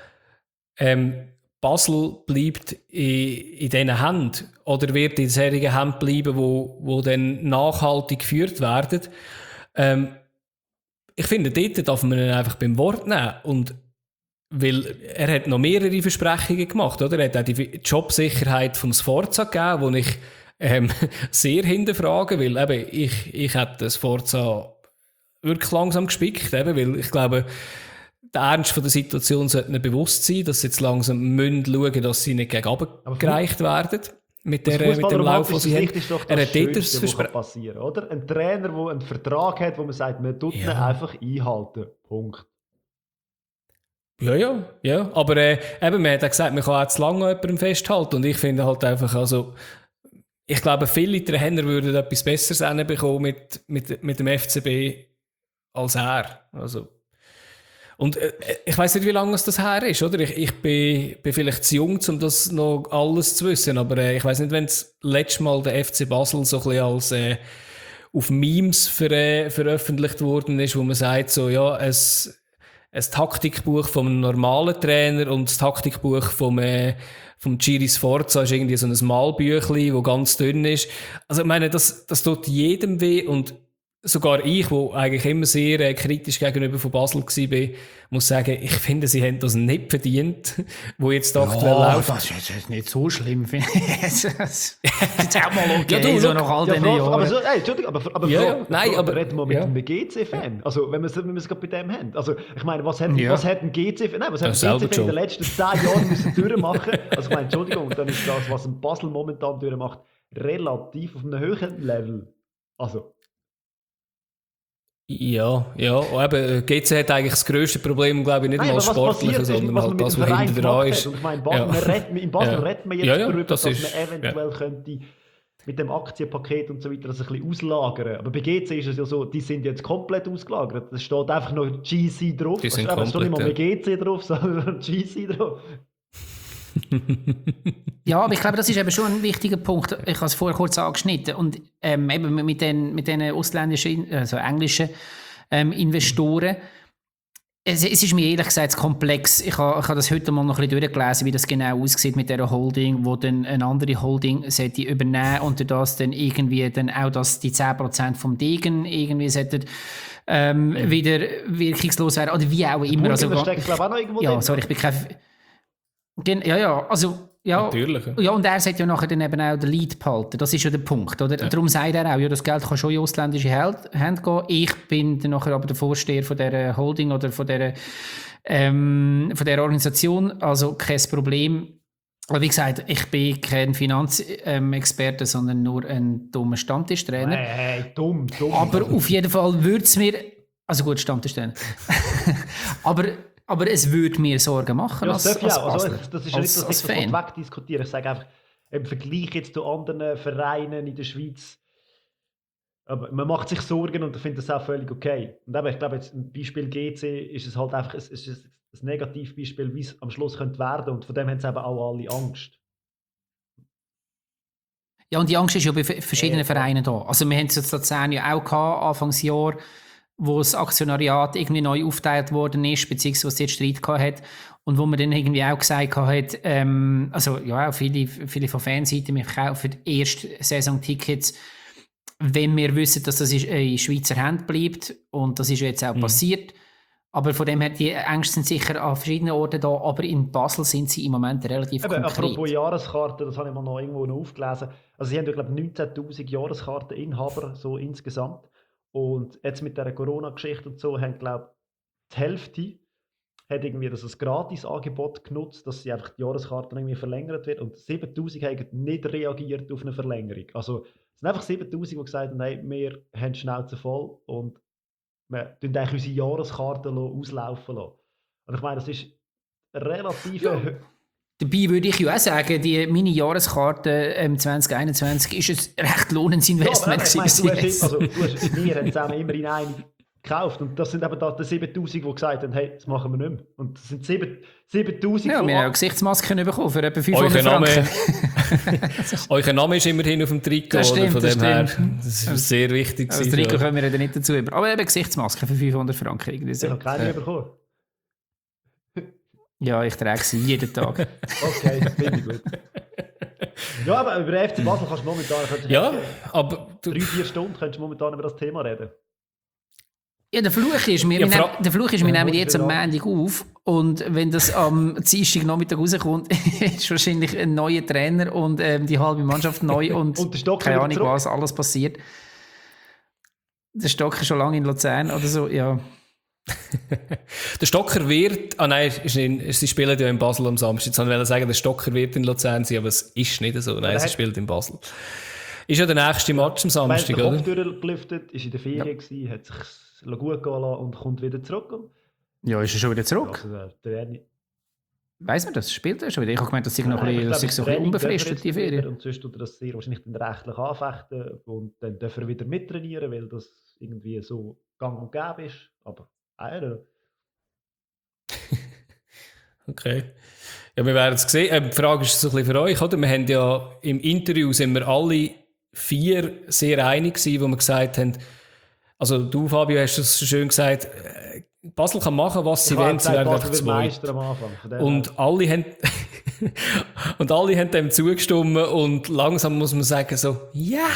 ähm, Basel bleibt in, in diesen Händen oder wird in solchen Händen bleiben, wo, wo dann nachhaltig geführt werden. Ähm, ich finde, dort darf man ihn einfach beim Wort nehmen und weil er hat noch mehrere Versprechungen gemacht, oder? Er hat auch die Jobsicherheit vom Sforza gegeben, die ich ähm, sehr hinterfrage, weil eben ich, ich hätte das Sforza wirklich langsam gespickt, eben, weil ich glaube, der Ernst von der Situation sollte ihnen bewusst sein, dass sie jetzt langsam müssen schauen, dass sie nicht gegen runter gereicht werden mit, der, mit dem Lauf, den sie haben. Ist doch Er das hat dort das Schönste, was Verspre- passieren kann, oder? Ein Trainer, der einen Vertrag hat, wo man sagt, man tut ihn Ja. einfach einhalten. Punkt. Ja, ja, ja. Aber äh, eben, man hat auch gesagt, man kann auch zu lange an jemandem festhalten. Und ich finde halt einfach, also, ich glaube, viele Trainer würden etwas Besseres hinbekommen mit, mit, mit dem F C B als er. Also, und äh, ich weiß nicht, wie lange es das her ist, oder? Ich, ich bin, bin vielleicht zu jung, um das noch alles zu wissen, aber äh, ich weiß nicht, wenn das letzte Mal der F C Basel so ein bisschen als äh, auf Memes ver, äh, veröffentlicht worden ist, wo man sagt, so, ja, es ein Taktikbuch vom normalen Trainer und das Taktikbuch vom, äh, vom Giri Sforza ist irgendwie so ein Malbüchli, das ganz dünn ist. Also ich meine, das, das tut jedem weh und sogar ich, wo eigentlich immer sehr äh, kritisch gegenüber von Basel war, muss sagen, ich finde, sie haben das nicht verdient, wo jetzt aktuell ja, läuft. Das ist jetzt nicht so schlimm, finde ich. Das ist auch mal okay, Ja, du, so look, nach all Ja, diesen Frage, Jahren. aber so, ey, Entschuldigung, aber, aber, Ja, Frage, ja, nein, Frage, aber- reden wir mit ja. einem G C-Fan. Also, wenn wir es wenn wir es gerade bei dem haben. Also, ich meine, was hat, Ja. was hat ein G C-Fan, nein, was hat Ja, ein G C-Fan in selber den letzten zehn Jahren müssen durchmachen? Also, ich meine, Entschuldigung, dann ist das, was ein Basel momentan durchmacht, relativ auf einem höheren Level. Also, Ja, ja. Und eben, G C hat eigentlich das grösste Problem, glaube ich, nicht nein, mal aber was passiert sportliche, ist, sondern was halt man mit das, dem was Verein hinter dran gemacht ist. hat. Und ich meine, Basel, Ja. man redet, in Basel Ja. redet man jetzt Ja, ja, darüber, das dass ist- man eventuell könnte mit dem Aktienpaket und so weiter das ein bisschen auslagern. Aber bei G C ist es ja so, die sind jetzt komplett ausgelagert. Es steht einfach noch G C drauf. Die sind Also, es steht nicht mal mehr komplett, G C drauf, sondern G C drauf. Ja, aber ich glaube, das ist eben schon ein wichtiger Punkt. Ich habe es vorher kurz angeschnitten. Und ähm, eben mit den, mit den ausländischen, also englischen ähm, Investoren, es, es ist mir ehrlich gesagt komplex. Ich habe, ich habe das heute mal noch ein bisschen durchgelesen, wie das genau aussieht mit dieser Holding, wo dann eine andere Holding sollte übernehmen und durch das dann irgendwie dann auch das, die zehn Prozent vom Degen irgendwie sollten, ähm, wieder wirkungslos werden. Oder wie auch immer. Also, das steckt, glaube ich, auch noch irgendwo ja, drin. sorry, ich bin kein... Gen ja, ja, also... Ja, Natürlich. ja, und er sagt ja nachher dann eben auch den Lead behalten. Das ist ja der Punkt, oder? Ja. Darum sagt er auch, ja, das Geld kann schon in ausländische Hände gehen. Ich bin dann nachher aber der Vorsteher von dieser Holding oder von dieser, ähm, von dieser Organisation, also kein Problem. Aber wie gesagt, ich bin kein Finanzexperte, sondern nur ein dummer Stammtischtrainer. Hey, hey, dumm, dumm. Aber auf jeden Fall würde es mir... Also gut, Stammtischtrainer. aber... Aber es würde mir Sorgen machen Ja, als, das darf als ja auch. Also, Basler, das ist ja als, nicht, dass als ich das Fan. wegdiskutiere. Ich sage einfach, im Vergleich jetzt zu anderen Vereinen in der Schweiz, aber man macht sich Sorgen und ich finde das auch völlig okay. Und eben, ich glaube, jetzt im Beispiel G C ist es halt einfach ein, ist ein, ein Negativbeispiel, wie es am Schluss könnte werden. Und von dem haben sie eben auch alle Angst. Ja, und die Angst ist ja bei verschiedenen Ja. Vereinen da. Also wir haben es jetzt in Luzern ja auch gehabt, Anfangsjahr, wo das Aktionariat irgendwie neu aufgeteilt worden ist, beziehungsweise jetzt Streit gehabt hat. Und wo man dann irgendwie auch gesagt hat, ähm, also ja, auch viele, viele von Fanseiten, wir kaufen erst Saisontickets, wenn wir wissen, dass das in Schweizer Hand bleibt. Und das ist ja jetzt auch Mhm. passiert. Aber von dem her, die Ängste sind sicher an verschiedenen Orten da, aber in Basel sind sie im Moment relativ Eben, konkret. apropos Jahreskarten, das habe ich mal noch irgendwo noch aufgelesen. Also sie haben ja, glaube ich, neunzehntausend Jahreskarteninhaber so insgesamt. Und jetzt mit dieser Corona-Geschichte und so haben, glaube ich, die Hälfte hat irgendwie das als Gratis-Angebot genutzt, dass sie einfach die Jahreskarten irgendwie verlängert wird. Und siebentausend haben nicht reagiert auf eine Verlängerung. Also es sind einfach siebentausend, die gesagt haben, hey, wir haben die Schnauze voll und wir tun eigentlich unsere Jahreskarten auslaufen lassen. Und ich meine, das ist relativ... Ja. hö- Dabei würde ich ja auch sagen, die meine Jahreskarte ähm, zwanzig einundzwanzig ist ein recht lohnendes Investment. Ja, aber ich meine, gewesen du hast, bis also, jetzt. du hast, wir haben zusammen immerhin eine gekauft und das sind eben da die siebentausend, die gesagt haben, hey, das machen wir nicht mehr. Und das sind sieben- siebentausend Ja, von wir haben auch acht- Gesichtsmasken bekommen für etwa fünfhundert Euer Name, Franken. euer Name ist immerhin auf dem Trikot, Das stimmt, oder? Von das dem her. stimmt. Das ist sehr wichtig. Also das gewesen, Trikot ja. kommen wir dann nicht dazu über. Aber eben Gesichtsmasken für fünfhundert Franken. Irgendwie Ich so. habe keine Ja. bekommen. Ja, ich trage sie jeden Tag. Okay, finde ich gut. Ja, aber über F C Basel kannst du momentan... Kannst du Ja, aber du, drei, vier Stunden könntest du momentan über das Thema reden. Ja, der Fluch ist, wir, Ja, wir, fra- nehmen, der Fluch ist, wir Ja, nehmen muss jetzt am wieder an. Montag auf und wenn das am Dienstag Nachmittag rauskommt, ist wahrscheinlich ein neuer Trainer und ähm, die halbe Mannschaft neu und, Und der Stock keine wieder Ahnung, zurück. was alles passiert. Der Stock ist schon lange in Luzern oder so, ja. der Stocker wird, ah nein, ist nicht, sie spielen ja in Basel am Samstag. Jetzt wollte ich sagen, der Stocker wird in Luzern sein, aber es ist nicht so. Nein, er sie hat- spielt in Basel. Ist ja der nächste Match am Er hat Samstag, den Kopf oder? durchgelüftet, ist in der Ferien gewesen, hat sich gut gehen lassen und kommt wieder zurück. Und, Ja, ist er schon wieder zurück? also, äh, der Ernie- Weiss man das? Spielt er schon wieder? Ich habe gemeint, das sei noch Nein, ein ich bisschen, das sei glaube, so im ein bisschen Training darf er unbefristet, jetzt die wieder Ferien. Und sonst tut er das sehr wahrscheinlich dann rechtlich anfechten und dann darf er wieder mittrainieren, weil das irgendwie so gang und gäbe ist. Aber, I don't know. Okay. Ja, wir werden es sehen. Ähm, die Frage ist so ein bisschen für euch, oder? Wir haben ja im Interview sind wir alle vier sehr einig gewesen, wo wir gesagt haben, also du, Fabio, hast es so schön gesagt, äh, Basel kann machen, was sie Ich habe wollen, sie gesagt, werden Basel einfach wird Meister zweit. am Anfang. Von dem Und her. alle haben und alle haben dem zugestimmt und langsam muss man sagen so, ja.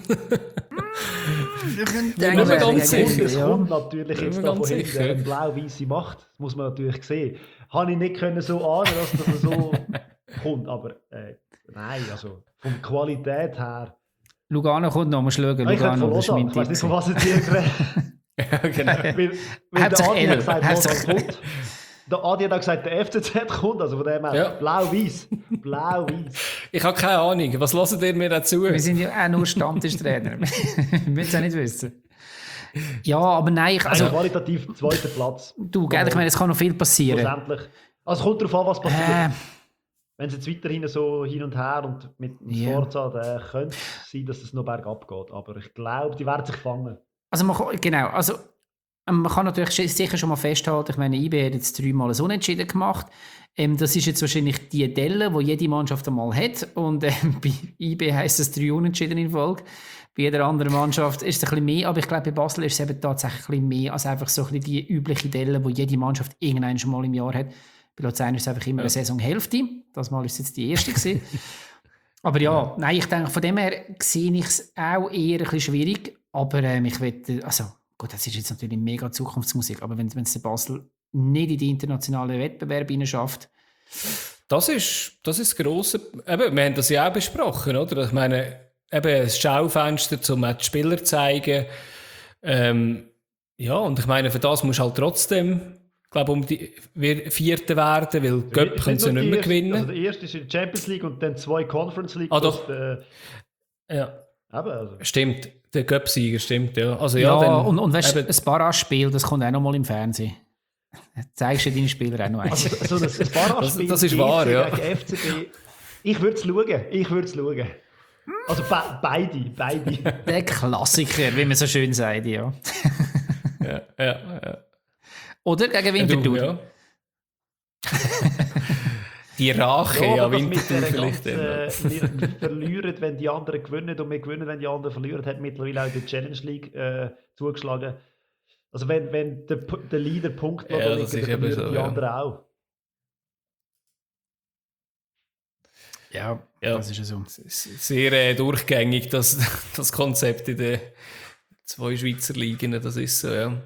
Wir können Ja, nur ganz sicher, Es ja. kommt natürlich Bin jetzt mir da ganz von hinten sicher. eine blau-weisse Macht. Das muss man natürlich sehen. Habe ich nicht können so ahnen, dass das so kommt. Aber äh, nein, also von Qualität her. Lugano kommt noch, musst du schauen. Ah, ich hätte Lugano, von das ist Lausanne. mein Ich weiß nicht, Tipp. von was jetzt hier geredet. Ja, genau. Weil, weil Hauptsache der Adi L. hat gesagt, Hauptsache Lausanne kommt. Der Adi hat auch gesagt, der F C Z kommt. Also von dem her Ja. blau-weiß. Blau-weiß. Ich habe keine Ahnung. Was hört ihr mir dazu? Wir sind ja auch nur Stammtischtrainer. Wir müssen es auch nicht wissen. Ja, aber nein, ich, Also also, qualitativ zweiter Platz. du, gell, ich meine, es kann noch viel passieren. Schlussendlich. Also es kommt darauf an, was passiert. Äh, Wenn es jetzt weiterhin so hin und her und mit dem Ja. Sforza, dann könnte es sein, dass es noch bergab geht. Aber ich glaube, die werden sich fangen. also, man kann, genau, also, ähm, man kann natürlich sch- sicher schon mal festhalten, ich meine, I B hat jetzt dreimal ein Unentschieden gemacht. Ähm, das ist jetzt wahrscheinlich die Delle, die jede Mannschaft einmal hat. Und ähm, bei I B heisst es drei Unentschieden in Folge. Bei jeder anderen Mannschaft ist es ein bisschen mehr, aber ich glaube, bei Basel ist es eben tatsächlich ein bisschen mehr als einfach so ein bisschen die übliche Delle, die jede Mannschaft irgendwann schon mal im Jahr hat. Bei Luzern ist es einfach immer eine Saisonhälfte. Das Mal ist es jetzt die erste gewesen. Aber ja, nein, ich denke, von dem her sehe ich es auch eher ein bisschen schwierig. Aber ähm, ich wette, also gut, das ist jetzt natürlich mega Zukunftsmusik, aber wenn es Basel nicht in die internationalen Wettbewerbe schafft, Das ist das, ist das grosse... Eben, wir haben das ja auch besprochen, oder? Ich meine, eben das Schaufenster, um auch die Spieler zu zeigen. Ähm, ja, und ich meine, für das musst du halt trotzdem, ich glaube, um die wir Vierte werden, weil Göpp können sie nur nicht die mehr erste- gewinnen. Also der erste ist in der Champions League und dann zwei Conference League. Ah, plus doch. Der, Ja, eben, also. stimmt. Der Göpp-Sieger, stimmt, ja. Also, ja, ja, dann, und, und weißt du, eben- ein Barrage-Spiel, das kommt auch noch mal im Fernsehen. Zeigst du deine Spieler auch noch eins. Also, so ein Barrage-Spiel Das- das ist wahr, ja. gegen F C B. Ich würde es schauen. Ich würde es schauen. Also be beide, beide. Der Klassiker, wie man so schön sagt, ja. ja, ja, ja. Oder gegen Ja, du, Winterthur. ja. Die Rache Ja, ja, aber das mit Winterthur der vielleicht. ganzen, dann. äh, wir verlieren, wenn die anderen gewinnen und wir gewinnen, wenn die anderen verlieren, hat mittlerweile auch die Challenge League äh, zugeschlagen. Also wenn, wenn der, P- der Leader Punkt Ja, liegt, das dann ist eben verlieren so, die ja. anderen auch. Ja, Ja. das ist ja so. Sehr äh, durchgängig, das, das Konzept in den zwei Schweizer Ligen. Das ist so, ja.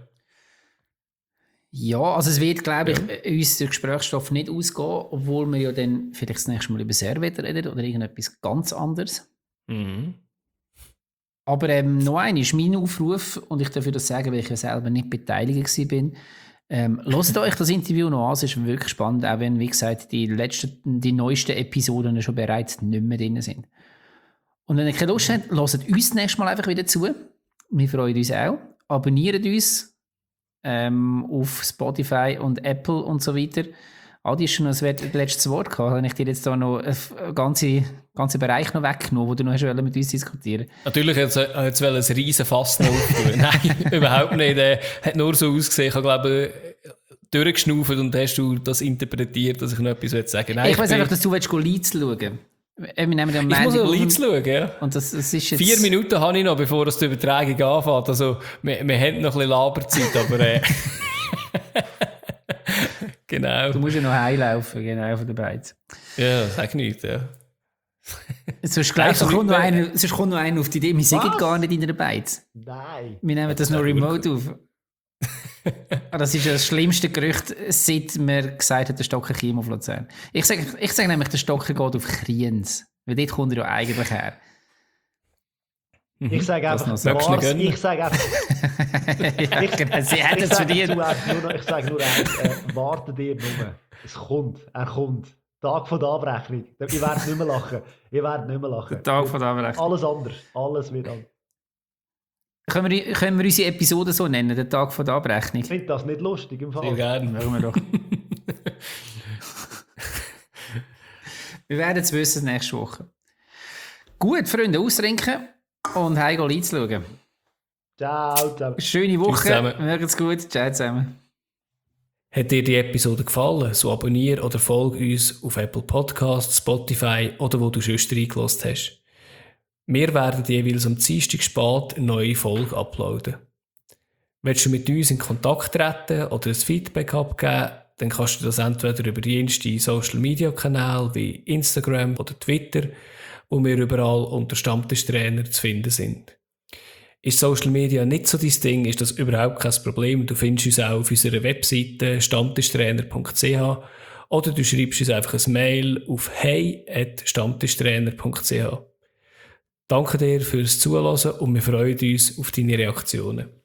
Ja, also es wird, glaube ich, äh, uns der Gesprächsstoff nicht ausgehen, obwohl wir ja dann vielleicht das nächste Mal über Servet reden oder irgendetwas ganz anderes. Mhm. Aber ähm, noch ein ist mein Aufruf, und ich darf das sagen, weil ich ja selber nicht beteiligt war. Ähm, hört euch das Interview noch an, es ist wirklich spannend, auch wenn, wie gesagt, die letzten, die neuesten Episoden schon bereits nicht mehr drin sind. Und wenn ihr keine Lust habt, hört uns das nächste Mal einfach wieder zu. Wir freuen uns auch. Abonniert uns ähm, auf Spotify und Apple und so weiter. Adi, ist schon das letzte Wort gehabt. Habe ich dir jetzt da noch einen ganzen, ganzen Bereich noch weggenommen, wo du noch hast mit uns diskutieren wolltest? Natürlich jetzt, äh, jetzt will ein riesen Fass noch auftun. Nein, überhaupt nicht. Er hat nur so ausgesehen. Ich habe, glaube ich, durchgeschnauft und hast du das interpretiert, dass ich noch etwas sagen will. Nein, ich weiß bin- einfach, dass du willst, Leeds schauen. Wir nehmen ja am Ich muss Montag noch auf Leeds schauen, ja. und das, das ist jetzt... Vier Minuten habe ich noch, bevor das die Übertragung anfängt. Also, wir, wir haben noch ein bisschen Laberzeit, aber... Äh, genau. Du musst ja noch heimlaufen, genau, von der Beiz. Ja, sag nichts, ja. Sonst, glaubst, Also, sonst, kommt noch wir- einer, sonst kommt noch einer auf die Idee, wir sind Was? gar nicht in der Beiz. Nein. Wir nehmen das noch remote auf. Ah, das ist ja das schlimmste Gerücht, seit man gesagt hat, der Stocker käme auf Luzern. Ich sage ich sag nämlich, der Stocker geht auf Kriens. Weil dort kommt er ja eigentlich her. Ich sage Das einfach, noch so. Magst du Mars, ihn gönnen? ich sage einfach, ja, genau, sie hätten ich es sage, verdient. dazu einfach nur noch, ich sage nur eins, äh, wartet ihr nur. Es kommt, er kommt. Tag von der Abrechnung. Ihr werdet nicht mehr lachen. Ihr werdet nicht mehr lachen. Der Tag von der Abrechnung. Alles anders. Alles wird anders. Können wir, können wir unsere Episode so nennen, der Tag von der Abrechnung? Ich finde das nicht lustig im Sehr Fall. gerne. Machen wir doch. Wir werden es wissen nächste Woche. Gut, Freunde, ausrinken und heim Leeds schauen. Ciao zusammen. Schöne Woche, zusammen. macht's gut, ciao zusammen. Hat dir die Episode gefallen, so abonniere oder folge uns auf Apple Podcasts, Spotify oder wo du sonst reingelassen hast. Wir werden jeweils am Dienstag spät eine neue Folge uploaden. Willst du mit uns in Kontakt treten oder ein Feedback abgeben, dann kannst du das entweder über jenste Social-Media-Kanäle wie Instagram oder Twitter, wo wir überall unter Stammtischtrainer zu finden sind. Ist Social Media nicht so dein Ding, ist das überhaupt kein Problem. Du findest uns auch auf unserer Webseite stammtischtrainer punkt c h oder du schreibst uns einfach ein Mail auf hey at stammtischtrainer punkt c h. Danke dir fürs Zuhören und wir freuen uns auf deine Reaktionen.